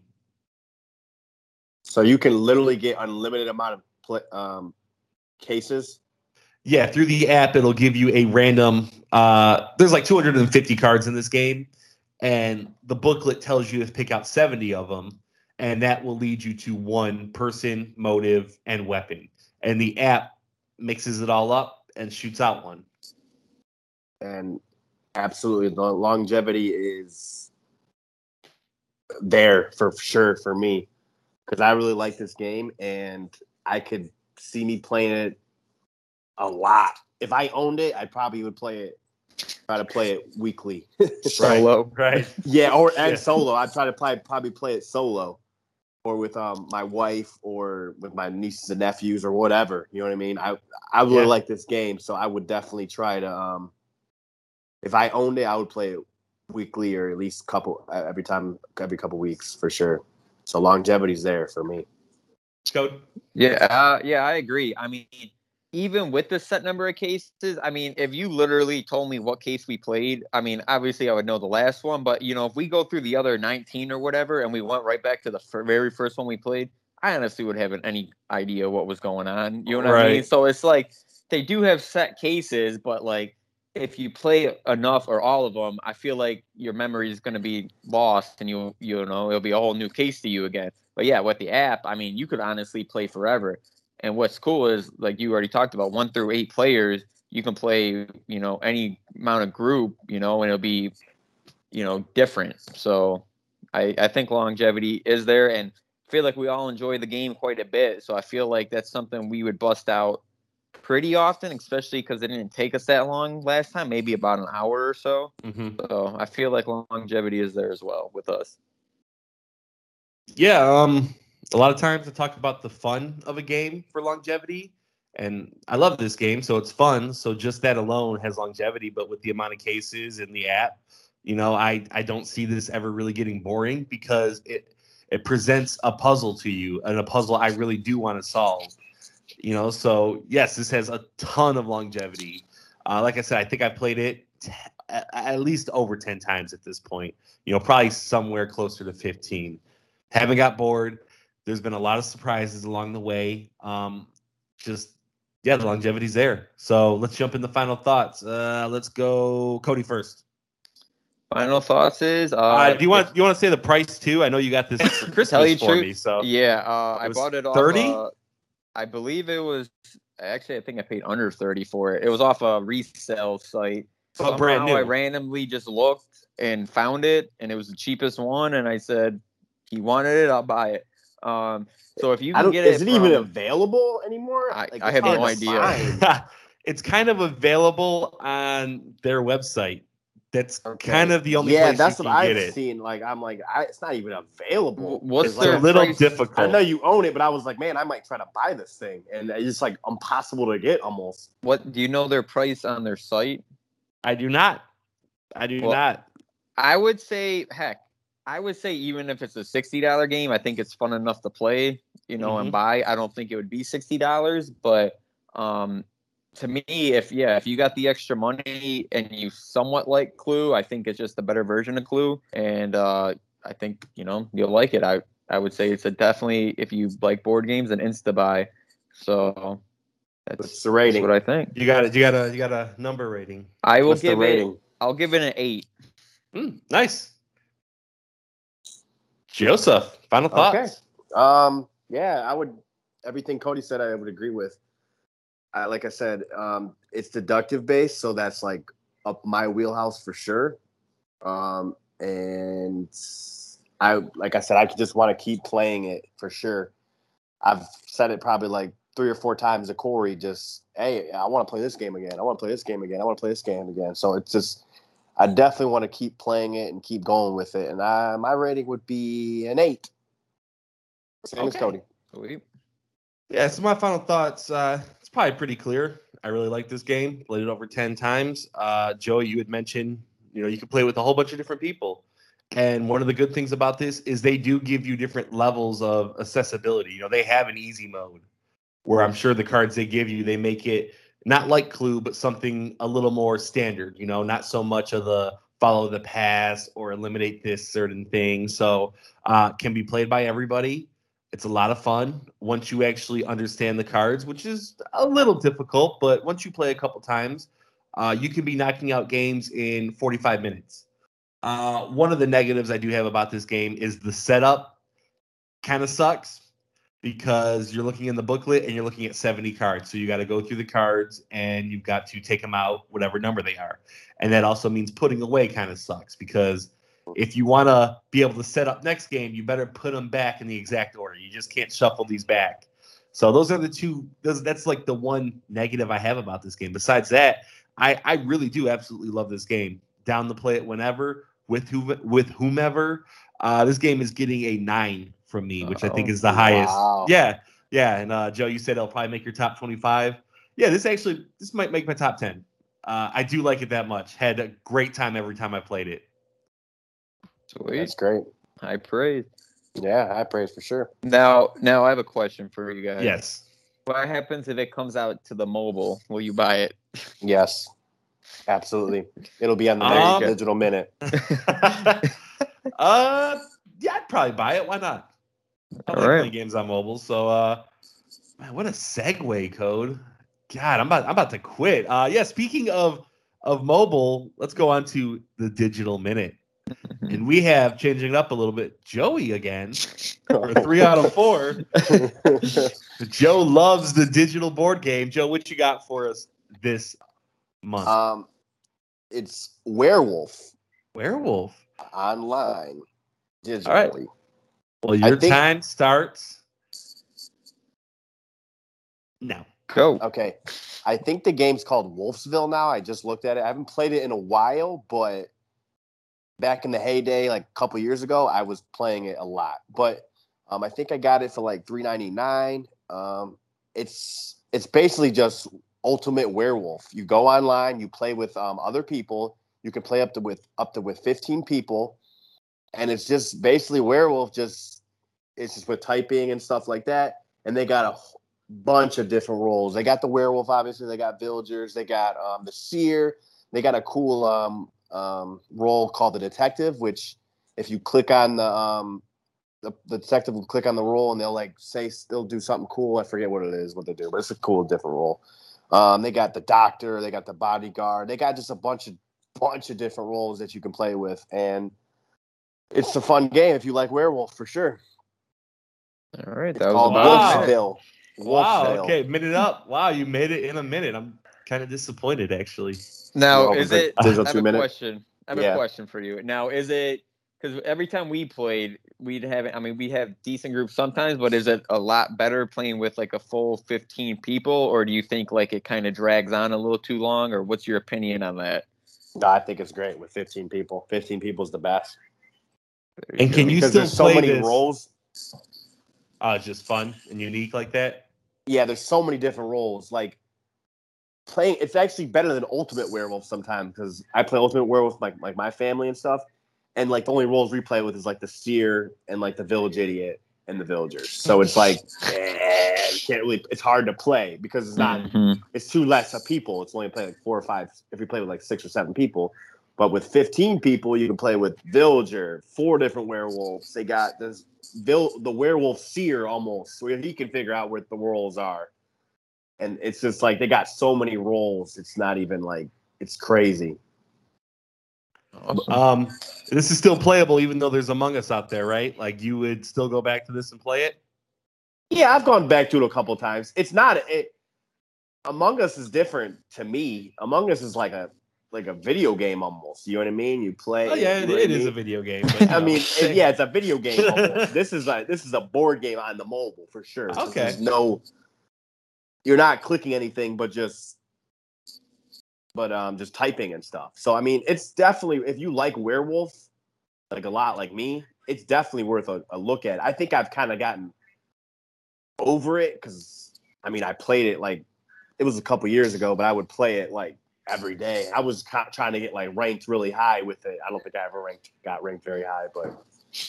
So you can literally get unlimited amount of cases? Yeah, through the app, it'll give you a random there's like 250 cards in this game. And the booklet tells you to pick out 70 of them. And that will lead you to one person, motive, and weapon. And the app mixes it all up and shoots out one. And absolutely, the longevity is there for sure for me. Because I really like this game, and I could see me playing it a lot. If I owned it, I probably would try to play it weekly. Solo. Right. Yeah, and solo. I'd try to probably play it solo. Or with my wife, or with my nieces and nephews, or whatever. You know what I mean? I really like this game, so I would definitely try to. If I owned it, I would play it weekly, or at least every couple weeks for sure. So longevity's there for me. Code. Yeah, I agree. I mean, even with the set number of cases, I mean, if you literally told me what case we played, I mean, obviously I would know the last one, but, you know, if we go through the other 19 or whatever and we went right back to the very first one we played, I honestly would have any idea what was going on. You know what I mean? So it's like they do have set cases, but, like, if you play enough or all of them, I feel like your memory is going to be lost and you know, it'll be a whole new case to you again. But yeah, with the app, I mean, you could honestly play forever. And what's cool is, like you already talked about, 1 through 8 players, you can play, you know, any amount of group, you know, and it'll be, you know, different. So I think longevity is there, and I feel like we all enjoy the game quite a bit. So I feel like that's something we would bust out pretty often, especially because it didn't take us that long last time, maybe about an hour or so. Mm-hmm. So I feel like longevity is there as well with us. Yeah, a lot of times I talk about the fun of a game for longevity, and I love this game, so it's fun. So just that alone has longevity, but with the amount of cases in the app, you know, I don't see this ever really getting boring because it presents a puzzle to you, and a puzzle I really do want to solve. You know, so yes, this has a ton of longevity. Like I said, I think I played it at least over 10 times at this point. You know, probably somewhere closer to 15. Haven't got bored. There's been a lot of surprises along the way. The longevity's there. So let's jump into final thoughts. Let's go Cody first. Final thoughts is do you want to say the price too? I know you got this for Christmas for me. So yeah, I bought it off 30. I believe it was actually, I think I paid under 30 for it. It was off a resale site. Somehow brand new. I randomly just looked and found it, and it was the cheapest one. And I said, he wanted it, I'll buy it. So if you can get it, is it even available anymore? I have no idea. It's kind of available on their website. That's kind of the only place that's you what can get I've seen. Like, I'm like, it's not even available. What's a little difficult. I know you own it, but I was like, man, I might try to buy this thing, and it's just like impossible to get almost. What do you know their price on their site? I do not. Not. I would say, even if it's a $60 game, I think it's fun enough to play, you know, and buy. I don't think it would be $60, but to me, if you got the extra money and you somewhat like Clue, I think it's just a better version of Clue, and I think, you know, you'll like it. I would say it's definitely, if you like board games, an insta buy. So that's the rating. That's what I think. You got a number rating. I will give it. I'll give it an 8. Nice. Joseph, final thoughts. Okay. Yeah, I would. Everything Cody said, I would agree with. Like I said, it's deductive based, so that's like up my wheelhouse for sure. And like I said, I just want to keep playing it for sure. I've said it probably like 3 or 4 times to Corey, just, hey, I want to play this game again. I want to play this game again. I want to play this game again. So it's just, I definitely want to keep playing it and keep going with it. And my rating would be an 8. Same as Cody. Sweet. Yeah, so my final thoughts, it's probably pretty clear. I really like this game. Played it over 10 times. Joey, you had mentioned, you can play with a whole bunch of different people. And one of the good things about this is they do give you different levels of accessibility. They have an easy mode where I'm sure the cards they give you, they make it not like Clue, but something a little more standard, not so much of the follow the pass or eliminate this certain thing. So can be played by everybody. It's a lot of fun once you actually understand the cards, which is a little difficult, but once you play a couple times, you can be knocking out games in 45 minutes. One of the negatives I do have about this game is the setup kind of sucks because you're looking in the booklet and you're looking at 70 cards. So you got to go through the cards and you've got to take them out, whatever number they are. And that also means putting away kind of sucks because if you want to be able to set up next game, you better put them back in the exact order. You just can't shuffle these back. So those are the two. That's like the one negative I have about this game. Besides that, I really do absolutely love this game. Down to play it whenever, with whomever. This game is getting a 9 from me, which I think is the highest. Wow. Yeah. And Joe, you said it'll probably make your top 25. Yeah, this might make my top 10. I do like it that much. Had a great time every time I played it. Sweet. That's great. High praise. Yeah, high praise for sure. Now I have a question for you guys. Yes. What happens if it comes out to the mobile? Will you buy it? Yes, absolutely. It'll be on the digital minute. Yeah, I'd probably buy it. Why not? I like playing games on mobile. So, man, what a segue, Code. God, I'm about to quit. Yeah, speaking of mobile, let's go on to the digital minute. And we have, changing it up a little bit, Joey again for 3 out of 4. Joe loves the digital board game. Joe, what you got for us this month? It's Werewolf. Werewolf. Online. Digitally. All right. Well, your time starts now. Go. Okay. I think the game's called Wolfsville now. I just looked at it. I haven't played it in a while, but back in the heyday, like a couple years ago, I was playing it a lot. But I think I got it for like $3.99. It's basically just Ultimate Werewolf. You go online, you play with other people. You can play up to with 15 people, and it's just basically Werewolf. It's just with typing and stuff like that. And they got a bunch of different roles. They got the werewolf, obviously. They got villagers. They got the seer. They got a cool role called the detective, which if you click on the detective will click on the role and they'll they'll do something cool. I forget what it is, what they do, but it's a cool different role. They got the doctor, they got the bodyguard, they got just a bunch of different roles that you can play with, and it's a fun game if you like werewolf for sure. All right, that was about Wolfsville. Wow. Okay, minute up. Wow, you made it in a minute. I'm kind of disappointed actually. Now, is it? I have a question. I have a question for you. Now, is it? Because every time we played, we have decent groups sometimes, but is it a lot better playing with like a full 15 people, or do you think like it kind of drags on a little too long, or what's your opinion on that? No, I think it's great with 15 people. 15 people is the best. And can you because still there's so play many this? roles? It's just fun and unique like that. Yeah, there's so many different roles. Like playing, it's actually better than Ultimate Werewolf sometimes because I play Ultimate Werewolf like my family and stuff. And like the only roles we play with is like the seer and like the village idiot and the villagers. So it's like you can't really. It's hard to play because it's not. It's too less of people. It's only play like 4 or 5. If you play with like 6 or 7 people, but with 15 people, you can play with villager, 4 different werewolves. They got the werewolf seer almost, where he can figure out where the roles are. And it's just like they got so many roles. It's not even like it's crazy. Awesome. This is still playable, even though there's Among Us out there, right? Like you would still go back to this and play it. Yeah, I've gone back to it a couple of times. It's not Among Us is different to me. Among Us is like like a video game almost. You know what I mean? You play. Oh yeah, it is a video game. But, I mean, it's a video game almost. This is a board game on the mobile for sure. Okay. You're not clicking anything, but just typing and stuff. So I mean, it's definitely, if you like Werewolf like a lot, like me, it's definitely worth a look at. I think I've kind of gotten over it because I mean, I played it like it was a couple years ago, but I would play it like every day. I was trying to get like ranked really high with it. I don't think I ever got ranked very high, but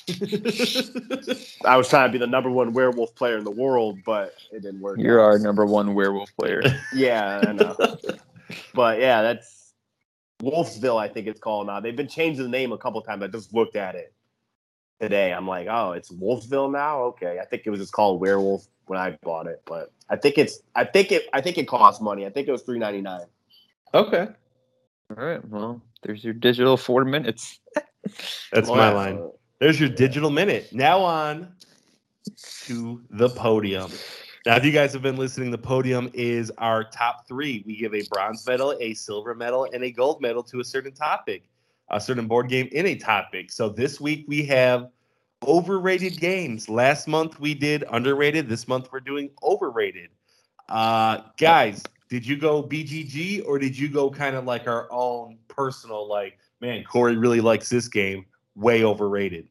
I was trying to be the number one werewolf player in the world, but it didn't work. You're our number one werewolf player. Yeah, I know. But yeah, that's Wolfsville, I think it's called now. They've been changing the name a couple times. I just looked at it today. I'm like, oh, it's Wolfsville now? Okay. I think it was just called Werewolf when I bought it, but I think it costs money. I think it was $3.99. Okay. All right. Well, there's your digital 4 minutes. That's my line. There's your digital minute. Now on to the podium. Now, if you guys have been listening, the podium is our top 3. We give a bronze medal, a silver medal, and a gold medal to a certain topic, a certain board game in a topic. So this week we have overrated games. Last month we did underrated. This month we're doing overrated. Guys, did you go BGG or did you go kind of like our own personal, like, man, Corey really likes this game, way overrated?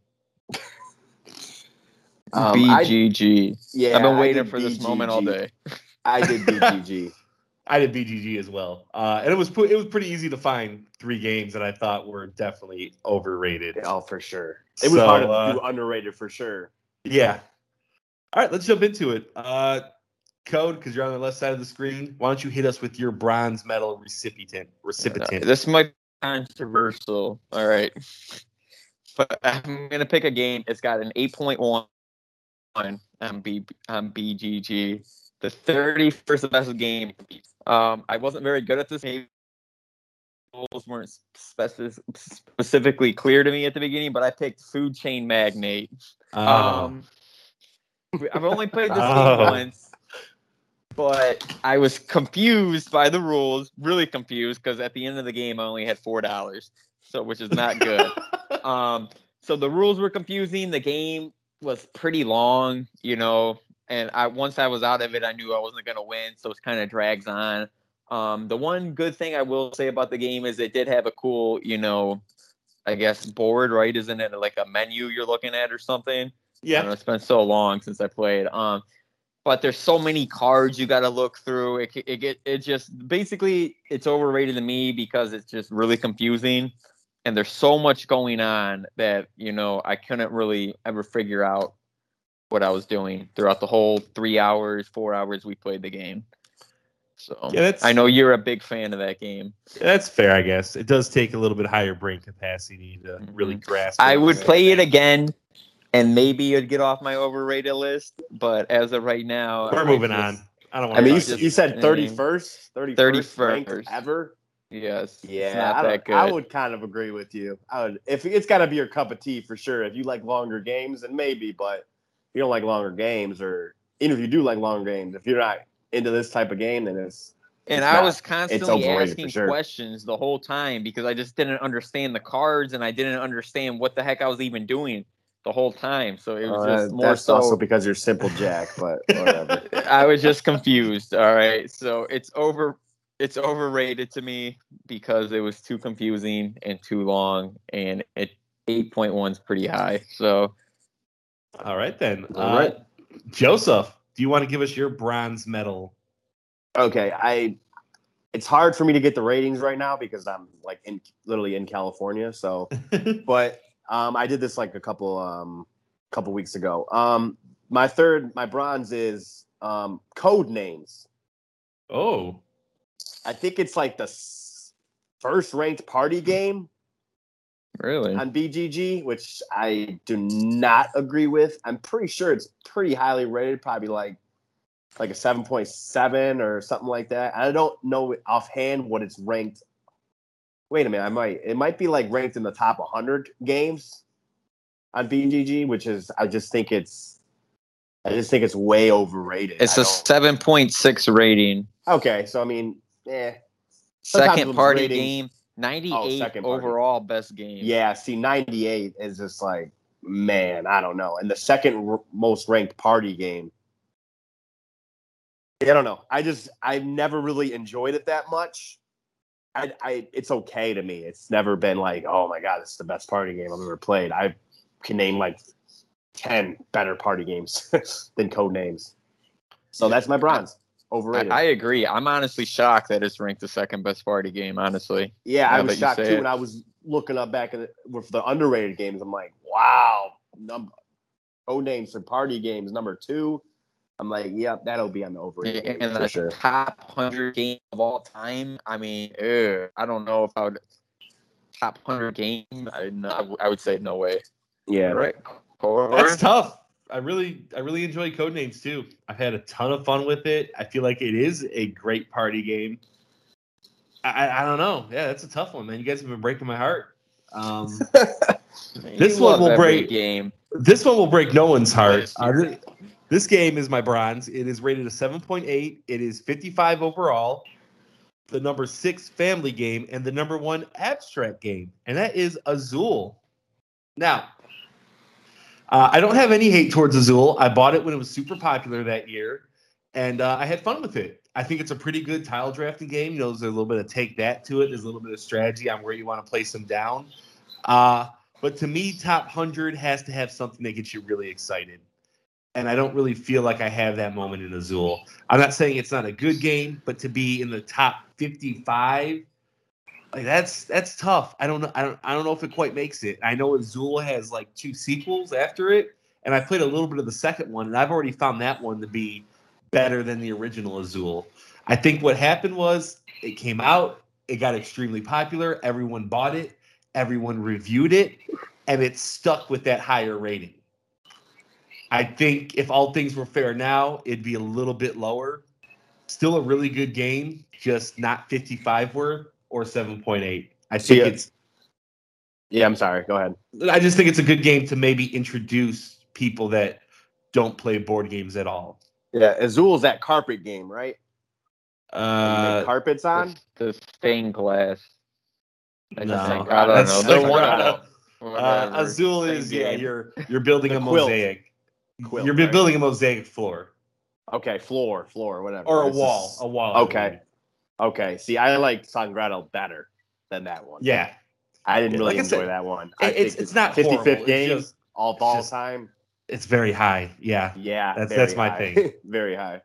BGG. Yeah, I've been waiting for this moment all day. I did BGG. I did BGG as well, and it was pretty easy to find 3 games that I thought were definitely overrated. Oh, for sure. It was hard to do underrated for sure. Yeah. All right, let's jump into it. Code, because you're on the left side of the screen. Why don't you hit us with your bronze medal recipient? This might be controversial. All right. But I'm going to pick a game. It's got an 8.1 on BGG. The 31st best game. I wasn't very good at this game. Rules weren't specifically clear to me at the beginning, but I picked Food Chain Magnate. I've only played this game once, but I was confused by the rules, really confused, because at the end of the game I only had $4, which is not good. So the rules were confusing. The game was pretty long, and once I was out of it, I knew I wasn't going to win, so it kind of drags on. The one good thing I will say about the game is it did have a cool, I guess, board, right? Isn't it like a menu you're looking at or something? Yeah. It's been so long since I played. But there's so many cards you got to look through. It just basically it's overrated to me because it's just really confusing, and there's so much going on that I couldn't really ever figure out what I was doing throughout the whole 3 hours, 4 hours we played the game. So yeah, I know you're a big fan of that game. That's fair, I guess. It does take a little bit higher brain capacity to really grasp. I would play it again, and maybe it'd get off my overrated list. But as of right now, we're moving on. I don't want. I mean, you said 31st ranked ever. Yes. Yeah, it's not that good. I would kind of agree with you. If it's got to be your cup of tea for sure. If you like longer games, then maybe. But if you don't like longer games, or even if you do like longer games, if you're not into this type of game, then I was constantly asking questions the whole time because I just didn't understand the cards and I didn't understand what the heck I was even doing the whole time. So it was just more that's also because you're simple Jack, but whatever. I was just confused. All right. So it's overrated to me because it was too confusing and too long, and 8.1 is pretty high. So all right then. All right. Joseph, do you want to give us your bronze medal? Okay, it's hard for me to get the ratings right now because I'm like literally in California. So, but I did this like a couple weeks ago. My bronze is Code Names. Oh, I think it's like the first ranked party game. Really? On BGG, which I do not agree with. I'm pretty sure it's pretty highly rated, probably like a 7.7 or something like that. I don't know offhand what it's ranked. Wait a minute, it might be like ranked in the top 100 games on BGG, which is I just think it's way overrated. It's a 7.6 rating. Okay, so I mean, second party game. 98 overall best game. Yeah, see, 98 is just like, man, I don't know. And the second most ranked party game, I don't know. I've never really enjoyed it that much. It's okay to me. It's never been like, oh my God, this is the best party game I've ever played. I can name like 10 better party games than Codenames. So that's my bronze. Overrated. I agree. I'm honestly shocked that it's ranked the second best party game, honestly. Yeah, I was shocked too when I was looking up back with the underrated games. I'm like, wow, Codenames for party games, number 2. I'm like, yep, that'll be on the overrated games and for the sure. top 100 game of all time. I mean, I don't know if I would top 100 game. I would say no way. Yeah, right. That's tough. I really enjoy Codenames too. I've had a ton of fun with it. I feel like it is a great party game. I don't know. Yeah, that's a tough one, man. You guys have been breaking my heart. This one will break game. This one will break no one's heart. This game is my bronze. It is rated a 7.8. It is 55 overall. The number 6 family game and the number 1 abstract game, and that is Azul. Now, I don't have any hate towards Azul. I bought it when it was super popular that year, and I had fun with it. I think it's a pretty good tile drafting game. You know, there's a little bit of take that to it. There's a little bit of strategy on where you want to place them down. But to me, top 100 has to have something that gets you really excited. And I don't really feel like I have that moment in Azul. I'm not saying it's not a good game, but to be in the top 55, like that's tough. I don't know if it quite makes it. I know Azul has like 2 sequels after it, and I played a little bit of the second one, and I've already found that one to be better than the original Azul. I think what happened was it came out, it got extremely popular, everyone bought it, everyone reviewed it, and it stuck with that higher rating. I think if all things were fair now, it'd be a little bit lower. Still a really good game, just not 55 worth or 7.8. I think it's. Yeah, I'm sorry. Go ahead. I just think it's a good game to maybe introduce people that don't play board games at all. Yeah, Azul's that carpet game, right? You make carpets on the stained glass. I don't know. They're one of them. Azul is you're building a mosaic. Quilt, you're building a mosaic floor. Okay, floor, whatever. Or a wall. Okay. See, I like Sangredo better than that one. Yeah. I didn't really enjoy that one. It's not 55th game all time. It's very high. Yeah. Yeah. That's my thing. Very high.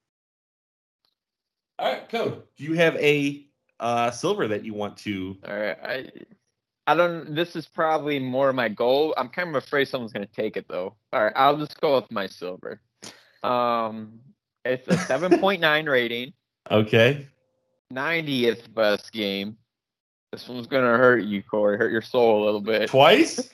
All right, Code. Do you have a silver that you want to? All right. I don't. This is probably more my goal. I'm kind of afraid someone's going to take it though. All right, I'll just go with my silver. It's a 7.9 rating. Okay. 90th best game. This one's going to hurt you, Corey. Hurt your soul a little bit. Twice.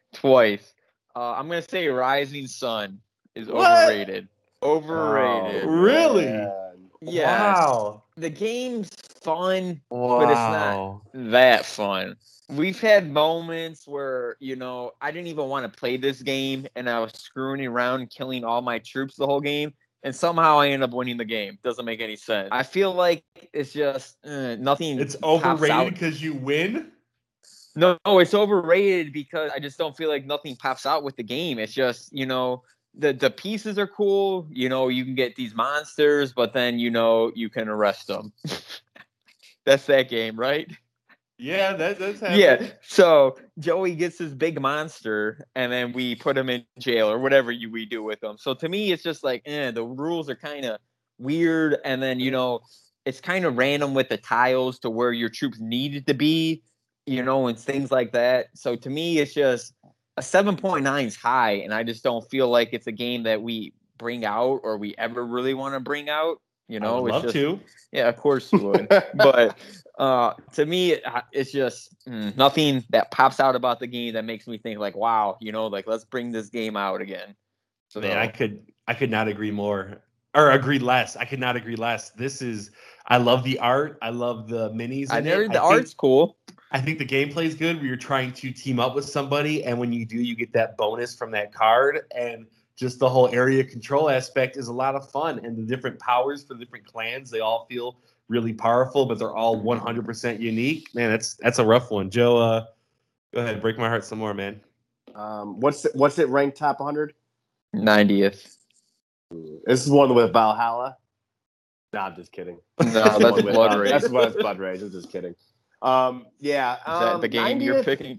I'm going to say Rising Sun is overrated. Overrated. Oh, really? Yeah. Wow. The game's fun, but it's not that fun. We've had moments where, I didn't even want to play this game, and I was screwing around, killing all my troops the whole game, and somehow I end up winning the game. Doesn't make any sense. I feel like it's just nothing. It's overrated because you win? No, it's overrated because I just don't feel like nothing pops out with the game. It's just, the pieces are cool. You can get these monsters, but then, you can arrest them. That's that game, right? Yeah, that's happening. Yeah, so Joey gets this big monster, and then we put him in jail or whatever we do with him. So to me, it's just like, the rules are kind of weird, and then, it's kind of random with the tiles to where your troops needed to be, and things like that. So to me, it's just a 7.9 is high, and I just don't feel like it's a game that we bring out or we ever really want to bring out. I would love to. Yeah, of course you would. But to me, it's just nothing that pops out about the game that makes me think like, wow, let's bring this game out again. So man, I could not agree more or agree less. I could not agree less. I love the art. I love the minis. The art's cool. I think the gameplay is good where you're trying to team up with somebody, and when you do, you get that bonus from that card, and just the whole area control aspect is a lot of fun, and the different powers for the different clans, they all feel really powerful, but they're all 100% unique. Man, that's a rough one. Joe, go ahead, break my heart some more, man. What's it ranked top 100? 90th. This is one with Valhalla. Nah, I'm just kidding. No, that's Blood Rage. That's what it's Blood Rage. I'm just kidding. Yeah. Is that the game 90th, you're picking?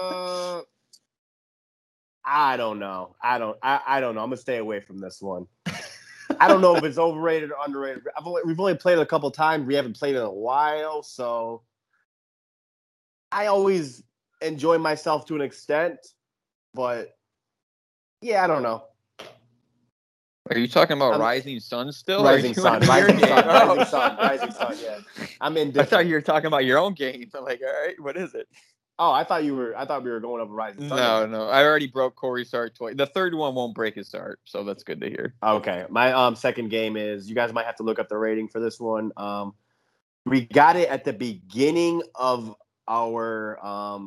I don't know. I don't know. I'm gonna stay away from this one. I don't know if it's overrated or underrated. We've only played it a couple times. We haven't played it in a while, so I always enjoy myself to an extent. But yeah, I don't know. Are you talking about Rising Sun still? Rising Sun. Yeah. I'm in. I thought you were talking about your own game. I'm like, all right, what is it? Oh, I thought we were going over Rising Sun. No. I already broke Corey's heart twice. The third one won't break his heart, so that's good to hear. Okay. My second game is, you guys might have to look up the rating for this one. We got it at the beginning of our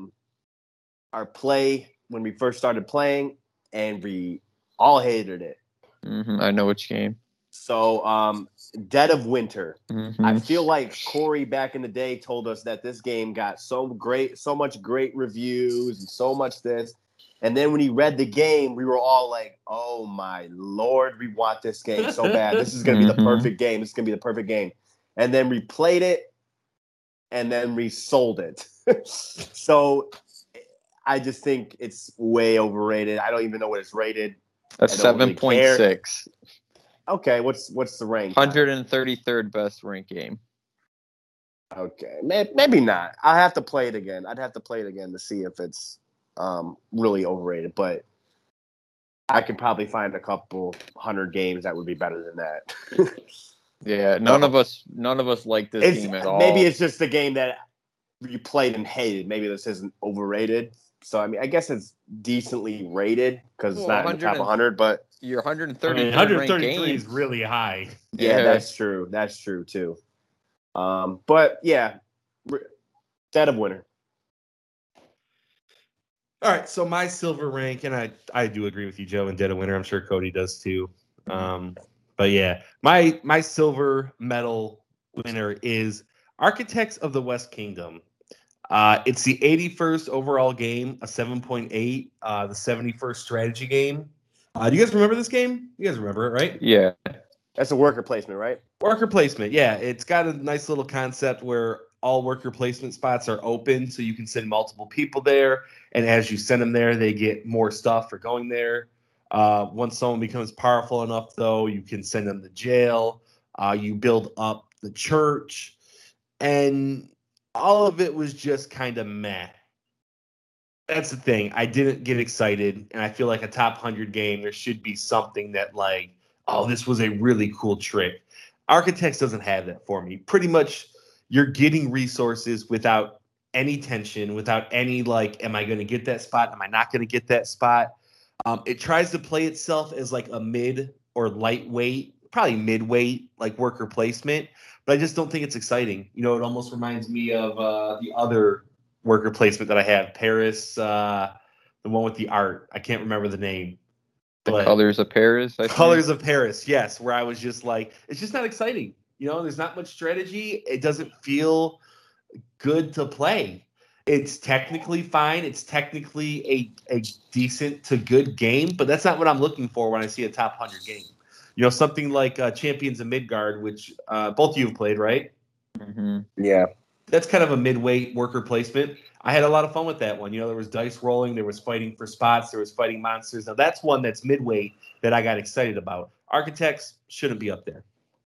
play when we first started playing, and we all hated it. Mm-hmm. I know which game. So, Dead of Winter. Mm-hmm. I feel like Corey back in the day told us that this game got so much great reviews and so much this. And then when he read the game, we were all like, oh my Lord, we want this game so bad. This is going to be the perfect game. This is going to be the perfect game. And then we played it, and then we sold it. So I just think it's way overrated. I don't even know what it's rated. A 7.6. Really, okay, what's the rank? 133rd best ranked game. Okay, maybe not. I'll have to play it again. I'd have to play it again to see if it's really overrated. But I could probably find a couple 100 games that would be better than that. Yeah, none of us like this game at all. Maybe it's just a game that you played and hated. Maybe this isn't overrated. So, I mean, I guess it's decently rated because it's not in the top 100, but your 133 133 is really high. Yeah, that's true. That's true, too. But, yeah, Dead of Winter. All right, so my silver rank, and I do agree with you, Joe, in Dead of Winter. I'm sure Cody does, too. But, yeah, my silver medal winner is Architects of the West Kingdom. It's the 81st overall game, a 7.8, the 71st strategy game. Do you guys remember this game? You guys remember it, right? Yeah. That's a worker placement, right? Worker placement, yeah. It's got a nice little concept where all worker placement spots are open, so you can send multiple people there. And as you send them there, they get more stuff for going there. Once someone becomes powerful enough, though, you can send them to jail. You build up the church. And all of it was just kind of meh. That's the thing. I didn't get excited, and I feel like a top 100 game, there should be something that like, oh, this was a really cool trick. Architects doesn't have that for me. Pretty much you're getting resources without any tension, without any like, am I going to get that spot? Am I not going to get that spot? It tries to play itself as like a mid or lightweight, probably midweight, like worker placement. But I just don't think it's exciting. You know, it almost reminds me of the other worker placement that I have, Paris, the one with the art. I can't remember the name. The Colors of Paris? Colors of Paris, yes, where I was just like, it's just not exciting. You know, there's not much strategy. It doesn't feel good to play. It's technically fine. It's technically a decent to good game, but that's not what I'm looking for when I see a top 100 game. You know, something like Champions of Midgard, which both of you have played, right? Mm-hmm. Yeah. That's kind of a midweight worker placement. I had a lot of fun with that one. You know, there was dice rolling, there was fighting for spots, there was fighting monsters. Now, that's one that's midweight that I got excited about. Architects shouldn't be up there.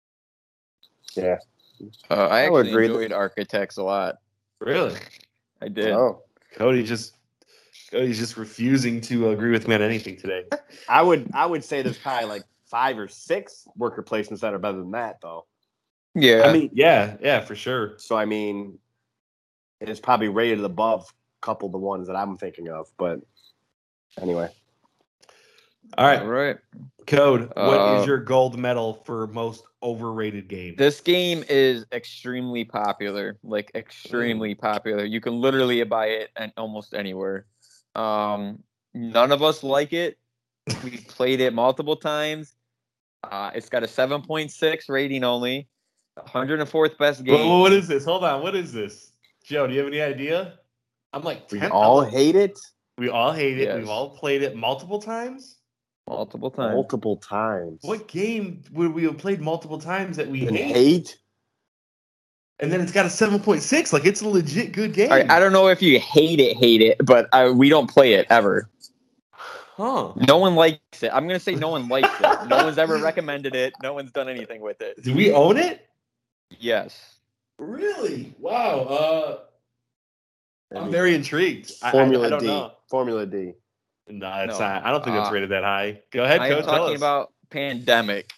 Yeah. I actually enjoyed Architects a lot. Really? I did. Oh. Cody's just refusing to agree with me on anything today. I would say there's probably like 5 or 6 worker placements that are better than that, though. Yeah. I mean, yeah, for sure. So, I mean, it's probably rated above a couple of the ones that I'm thinking of. But anyway. All right. All right. Code, what is your gold medal for most overrated game? This game is extremely popular. Like, extremely popular. You can literally buy it almost anywhere. None of us like it. We played it multiple times. It's got a 7.6 rating only. 104th best game. What is this? Hold on. What is this? Joe, do you have any idea? I'm like, we all hate it. We all hate it. Yes. We've all played it multiple times. Multiple times. Multiple times. What game would we have played multiple times that we And hate? And then it's got a 7.6. Like, it's a legit good game. All right, I don't know if you hate it, but we don't play it ever. Huh. No one likes it. I'm going to say no one likes it. No one's ever recommended it. No one's done anything with it. Do we own it? Yes. Really? Wow. I'm very intrigued. Formula I don't D. know. Formula D. No, it's not. I don't think it's rated that high. Go ahead, I Coach. am talking about Pandemic.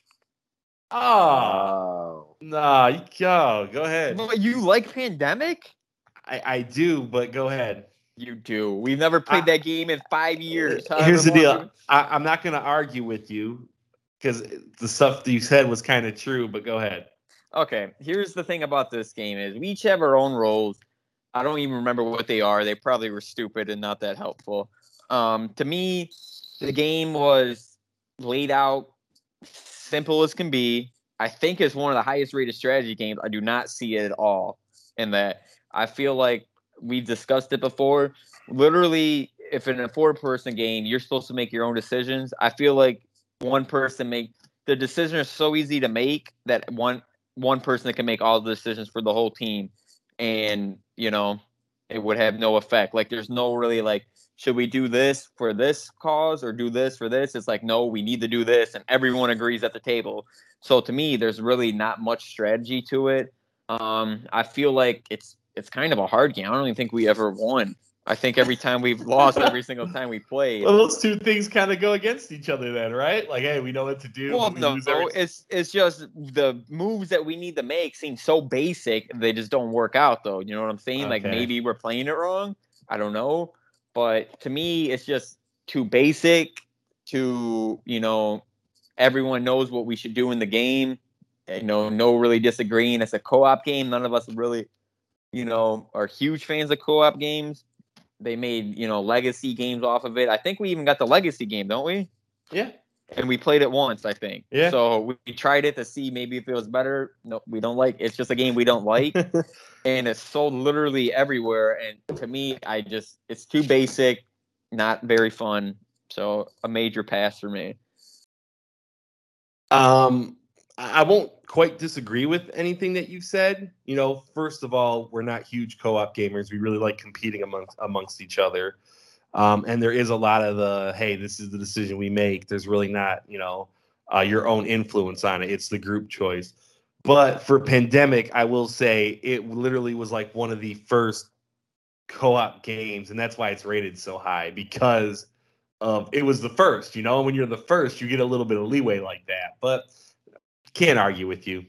Oh. Nah, go ahead. But you like Pandemic? I do, but go ahead. You do. We've never played that game in 5 years. Here's the deal. I'm not going to argue with you because the stuff that you said was kind of true, but go ahead. Okay, here's the thing about this game is we each have our own roles. I don't even remember what they are. They probably were stupid and not that helpful. To me, the game was laid out simple as can be. I think it's one of the highest rated strategy games. I do not see it at all in that. I feel like we've discussed it before. Literally, if in a 4-person game, you're supposed to make your own decisions. I feel like one person the decision is so easy to make that one person that can make all the decisions for the whole team. And, it would have no effect. Like, there's no really like, should we do this for this cause or do this for this? It's like, no, we need to do this. And everyone agrees at the table. So to me, there's really not much strategy to it. I feel like it's kind of a hard game. I don't even think we ever won. I think every time we've lost, every single time we played. Well, those two things kind of go against each other then, right? Like, hey, we know what to do. Well, no, it's just the moves that we need to make seem so basic. They just don't work out, though. You know what I'm saying? Okay. Like, maybe we're playing it wrong. I don't know. But to me, it's just too basic to, everyone knows what we should do in the game. No really disagreeing. It's a co-op game. None of us really, are huge fans of co-op games. They made, legacy games off of it. I think we even got the legacy game, don't we? Yeah. And we played it once, I think. Yeah. So we tried it to see maybe if it was better. No, we don't like. It's just a game we don't like. And it's sold literally everywhere. And to me, it's too basic, not very fun. So a major pass for me. I won't quite disagree with anything that you said. First of all, we're not huge co-op gamers. We really like competing amongst each other. And there is a lot of the, hey, this is the decision we make. There's really not, your own influence on it. It's the group choice. But for Pandemic, I will say it literally was like one of the first co-op games. And that's why it's rated so high, because it was the first, when you're the first, you get a little bit of leeway like that. But can't argue with you.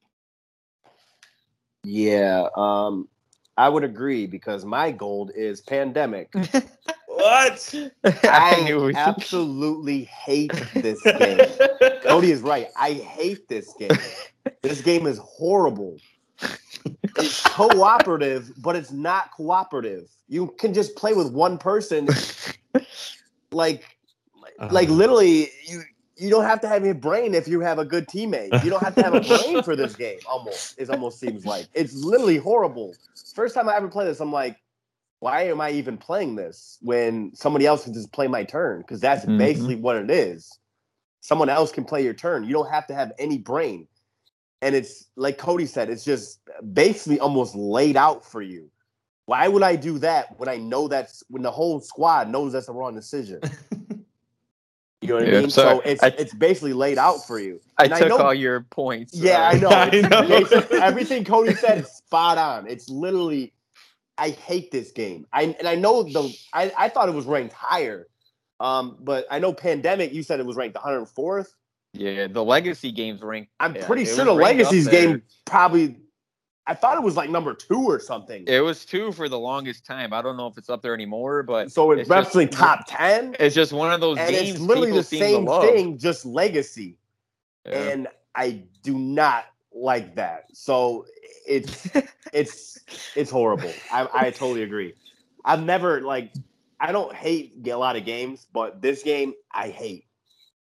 Yeah, I would agree because my gold is Pandemic. What? I absolutely hate this game. Cody is right. I hate this game. This game is horrible. It's cooperative, but it's not cooperative. You can just play with one person. Like literally, you don't have to have a brain if you have a good teammate. You don't have to have a brain for this game. It almost seems like it's literally horrible. First time I ever played this, I'm like, why am I even playing this when somebody else can just play my turn? Because that's basically what it is. Someone else can play your turn. You don't have to have any brain. And it's like Cody said, it's just basically almost laid out for you. Why would I do that when I know when the whole squad knows that's the wrong decision? You know what I mean? So it's basically laid out for you. I took all your points. Yeah, I know. Everything Cody said is spot on. It's literally, I hate this game. I know I thought it was ranked higher. But I know Pandemic, you said it was ranked 104th. Yeah, the Legacy game's ranked. I'm pretty sure the Legacy's game probably, I thought it was like number 2 or something. It was 2 for the longest time. I don't know if it's up there anymore, but so it's wrestling top 10. It's just one of those and games. It's literally the same thing, just Legacy. Yeah. And I do not like that. So it's horrible. I totally agree. I've never I don't hate a lot of games, but this game I hate.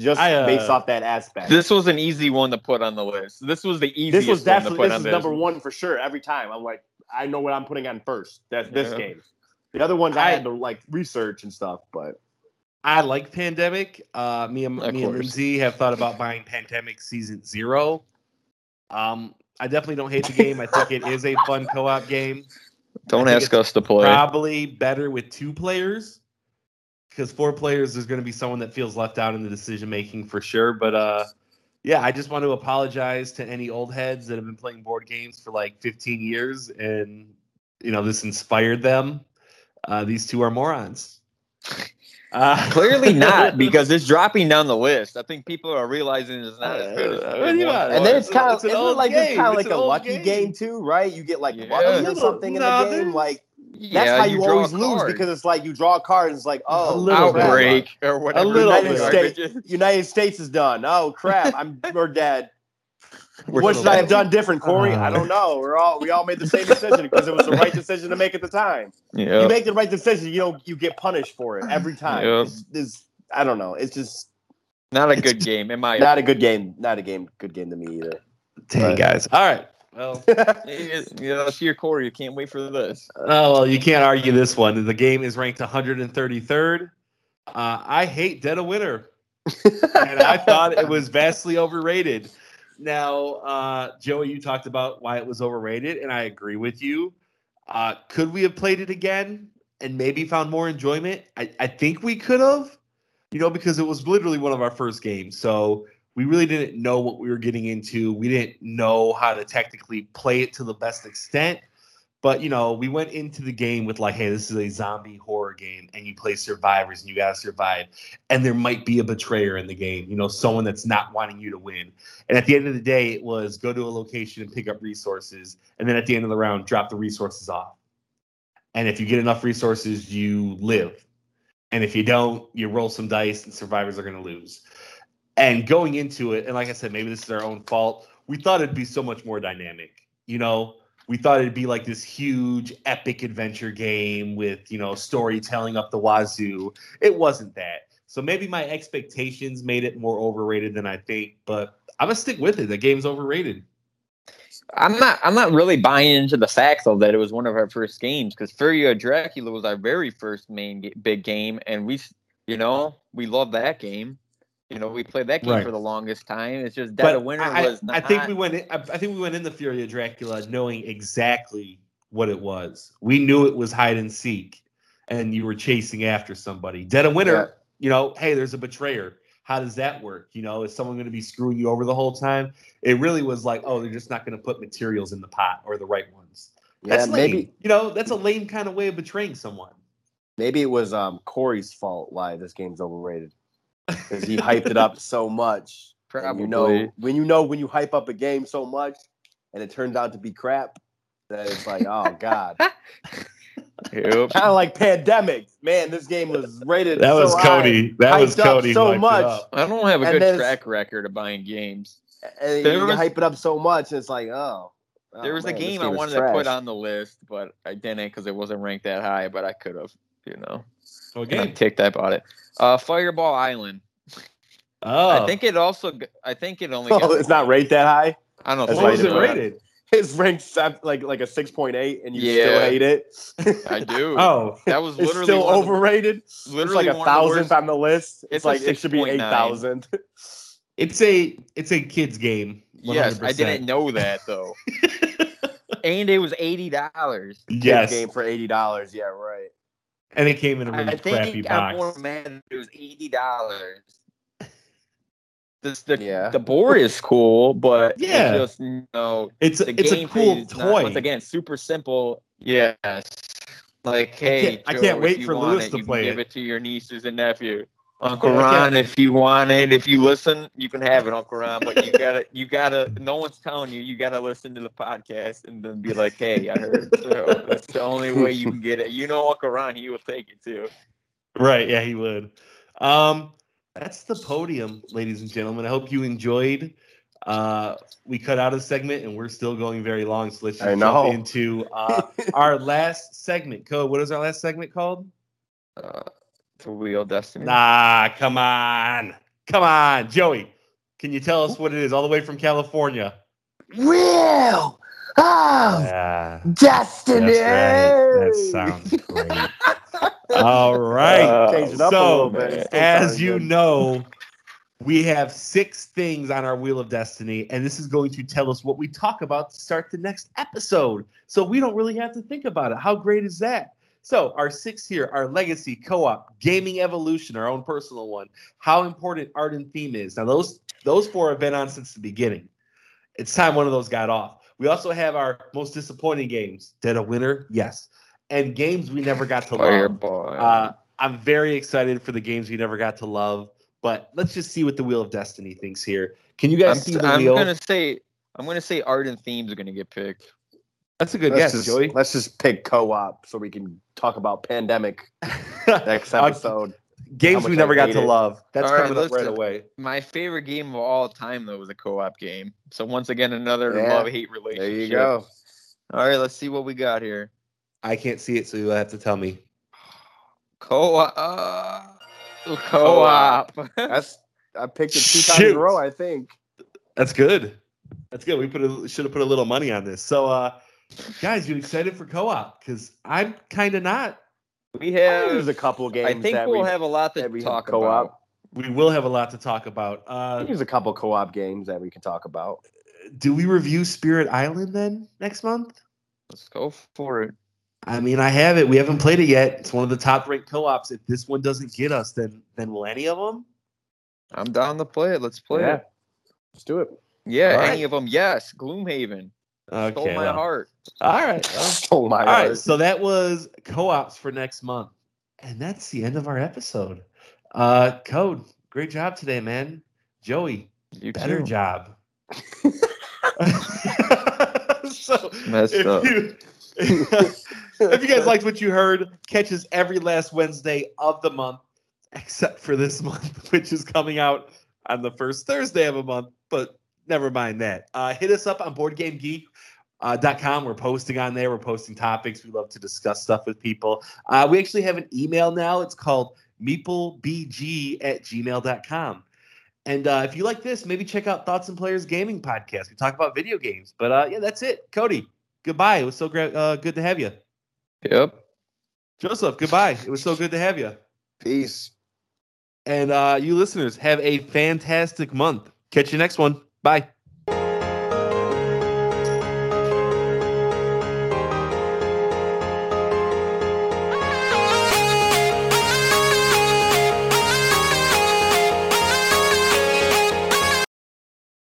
just based off that aspect. This was an easy one to put on the list. This was the easiest. This was definitely one to put this is number one for sure. Every time I'm like, I know what I'm putting on first. That's this game. The other ones I had to like research and stuff, but I like Pandemic. Me and Lindsay have thought about buying Pandemic Season 0. I definitely don't hate the game. I think it is a fun co-op game. Don't ask us to play. Probably better with 2 players, because 4 players, there's going to be someone that feels left out in the decision making for sure. But yeah, I just want to apologize to any old heads that have been playing board games for like 15 years, and this inspired them. These 2 are morons. Clearly not, because it's dropping down the list. I think people are realizing it's not as good as and then it's kind of like a lucky game too, right? You get like lucky or something in the game, like that's how you always lose, because it's like you draw a card and it's like, oh, outbreak or whatever. United States is done. Oh crap, we're dead. What should I have done different, Corey? I don't know. We all made the same decision because it was the right decision to make at the time. You make the right decision, you get punished for it every time. I don't know. It's just not a good game. Not a good game. Not a good game to me either. Dang, guys. All right. Well, it's your Corey. You can't wait for this. Oh, well, you can't argue this one. The game is ranked 133rd. I hate Dead of Winter, and I thought it was vastly overrated. Now, Joey, you talked about why it was overrated, and I agree with you. Could we have played it again and maybe found more enjoyment? I think we could have, because it was literally one of our first games. So we really didn't know what we were getting into. We didn't know how to technically play it to the best extent. But, we went into the game with like, hey, this is a zombie horror game, and you play survivors and you got to survive. And there might be a betrayer in the game, someone that's not wanting you to win. And at the end of the day, it was go to a location and pick up resources. And then at the end of the round, drop the resources off. And if you get enough resources, you live. And if you don't, you roll some dice and survivors are going to lose. And going into it, and like I said, maybe this is our own fault, we thought it'd be so much more dynamic, We thought it'd be like this huge epic adventure game with, storytelling up the wazoo. It wasn't that. So maybe my expectations made it more overrated than I think, but I'm gonna stick with it. The game's overrated. I'm not really buying into the fact though that it was one of our first games, because Fury of Dracula was our very first big game, and we love that game. We played that game for the longest time. It's just Dead of Winter was not. I think we went in the Fury of Dracula knowing exactly what it was. We knew it was hide and seek, and you were chasing after somebody. Dead of Winter, hey, there's a betrayer. How does that work? Is someone going to be screwing you over the whole time? It really was like, oh, they're just not going to put materials in the pot or the right ones. That's lame. That's a lame kind of way of betraying someone. Maybe it was Corey's fault why this game's overrated. Because he hyped it up so much. Probably. When you hype up a game so much and it turns out to be crap, that it's like, oh God. Kind of like Pandemic. Man, this game was rated that was Cody. High, that was Cody so much. I don't have a good track record of buying games. And you hype it up so much, and it's like, there was a game I wanted to put on the list, but I didn't because it wasn't ranked that high, but I could have, Okay. I'm ticked about it. Fireball Island. Oh. I think it only it's not rated that high? I don't know. What was it rated? It's ranked like a 6.8, and you still hate it. I do. Oh, that was literally it's still overrated. Literally it's like 1,000th on the list. It's like it should be 8,000. It's a kids game. 100%. Yes, I didn't know that though. And it was $80. Yes, game for $80. Yeah, right. And it came in a really crappy box. I'm more mad it was $80. The board is cool, but it's just it's a cool toy. Once again, super simple. Yes, like hey, I can't wait for Lewis to play it. Give it to your nieces and nephew. Uncle Ron, if you want it, if you listen, you can have it, Uncle Ron. But you gotta. No one's telling you. You gotta listen to the podcast and then be like, "Hey, I heard." So that's the only way you can get it. Uncle Ron, he will take it too. Right? Yeah, he would. That's the podium, ladies and gentlemen. I hope you enjoyed. We cut out a segment, and we're still going very long. So let's just jump into our last segment. Code. What is our last segment called? The Wheel of Destiny. Nah, come on. Come on, Joey. Can you tell us what it is all the way from California? Wheel of Destiny. That's right. That sounds great. All right. Change it up a little bit. As you know, we have 6 things on our Wheel of Destiny, and this is going to tell us what we talk about to start the next episode. So we don't really have to think about it. How great is that? So our 6 here are legacy, co-op, gaming evolution, our own personal one, how important art and theme is. Now those 4 have been on since the beginning. It's time one of those got off. We also have our most disappointing games. Dead a winner? Yes. And games we never got to love. I'm very excited for the games we never got to love, but let's just see what the Wheel of Destiny thinks here. Can you guys see the wheel? I'm gonna say art and themes are gonna get picked. That's a good guess, Joey. Let's just pick co-op so we can talk about Pandemic next episode. Games we never got to love. That's coming up right away. My favorite game of all time, though, was a co-op game. So once again, another love-hate relationship. There you go. All right, let's see what we got here. I can't see it, so you'll have to tell me. Co-op. I picked it 2 times in a row, I think. That's good. That's good. We should have put a little money on this. So, guys, you excited for co-op? Because I'm kind of not. There's a couple games. I think we'll have a lot to talk about. We will have a lot to talk about. There's a couple co-op games that we can talk about. Do we review Spirit Island then next month? Let's go for it. I mean, I have it. We haven't played it yet. It's one of the top-ranked co-ops. If this one doesn't get us, then will any of them? I'm down to play it. Let's play it. Let's do it. Yeah, any of them. Yes, Gloomhaven. Okay, Stole my heart. All right. Stole my heart. All right, so that was co-ops for next month. And that's the end of our episode. Code, great job today, man. Joey, better job. So if you guys liked what you heard, catch us every last Wednesday of the month, except for this month, which is coming out on the first Thursday of a month, but never mind that. Hit us up on BoardGameGeek.com. We're posting on there. We're posting topics. We love to discuss stuff with people. We actually have an email now. It's called meeplebg@gmail.com. And if you like this, maybe check out Thoughts and Players Gaming Podcast. We talk about video games. But that's it. Cody, goodbye. It was so great, good to have you. Yep. Joseph, goodbye. It was so good to have you. Peace. And you listeners, have a fantastic month. Catch you next one. Bye.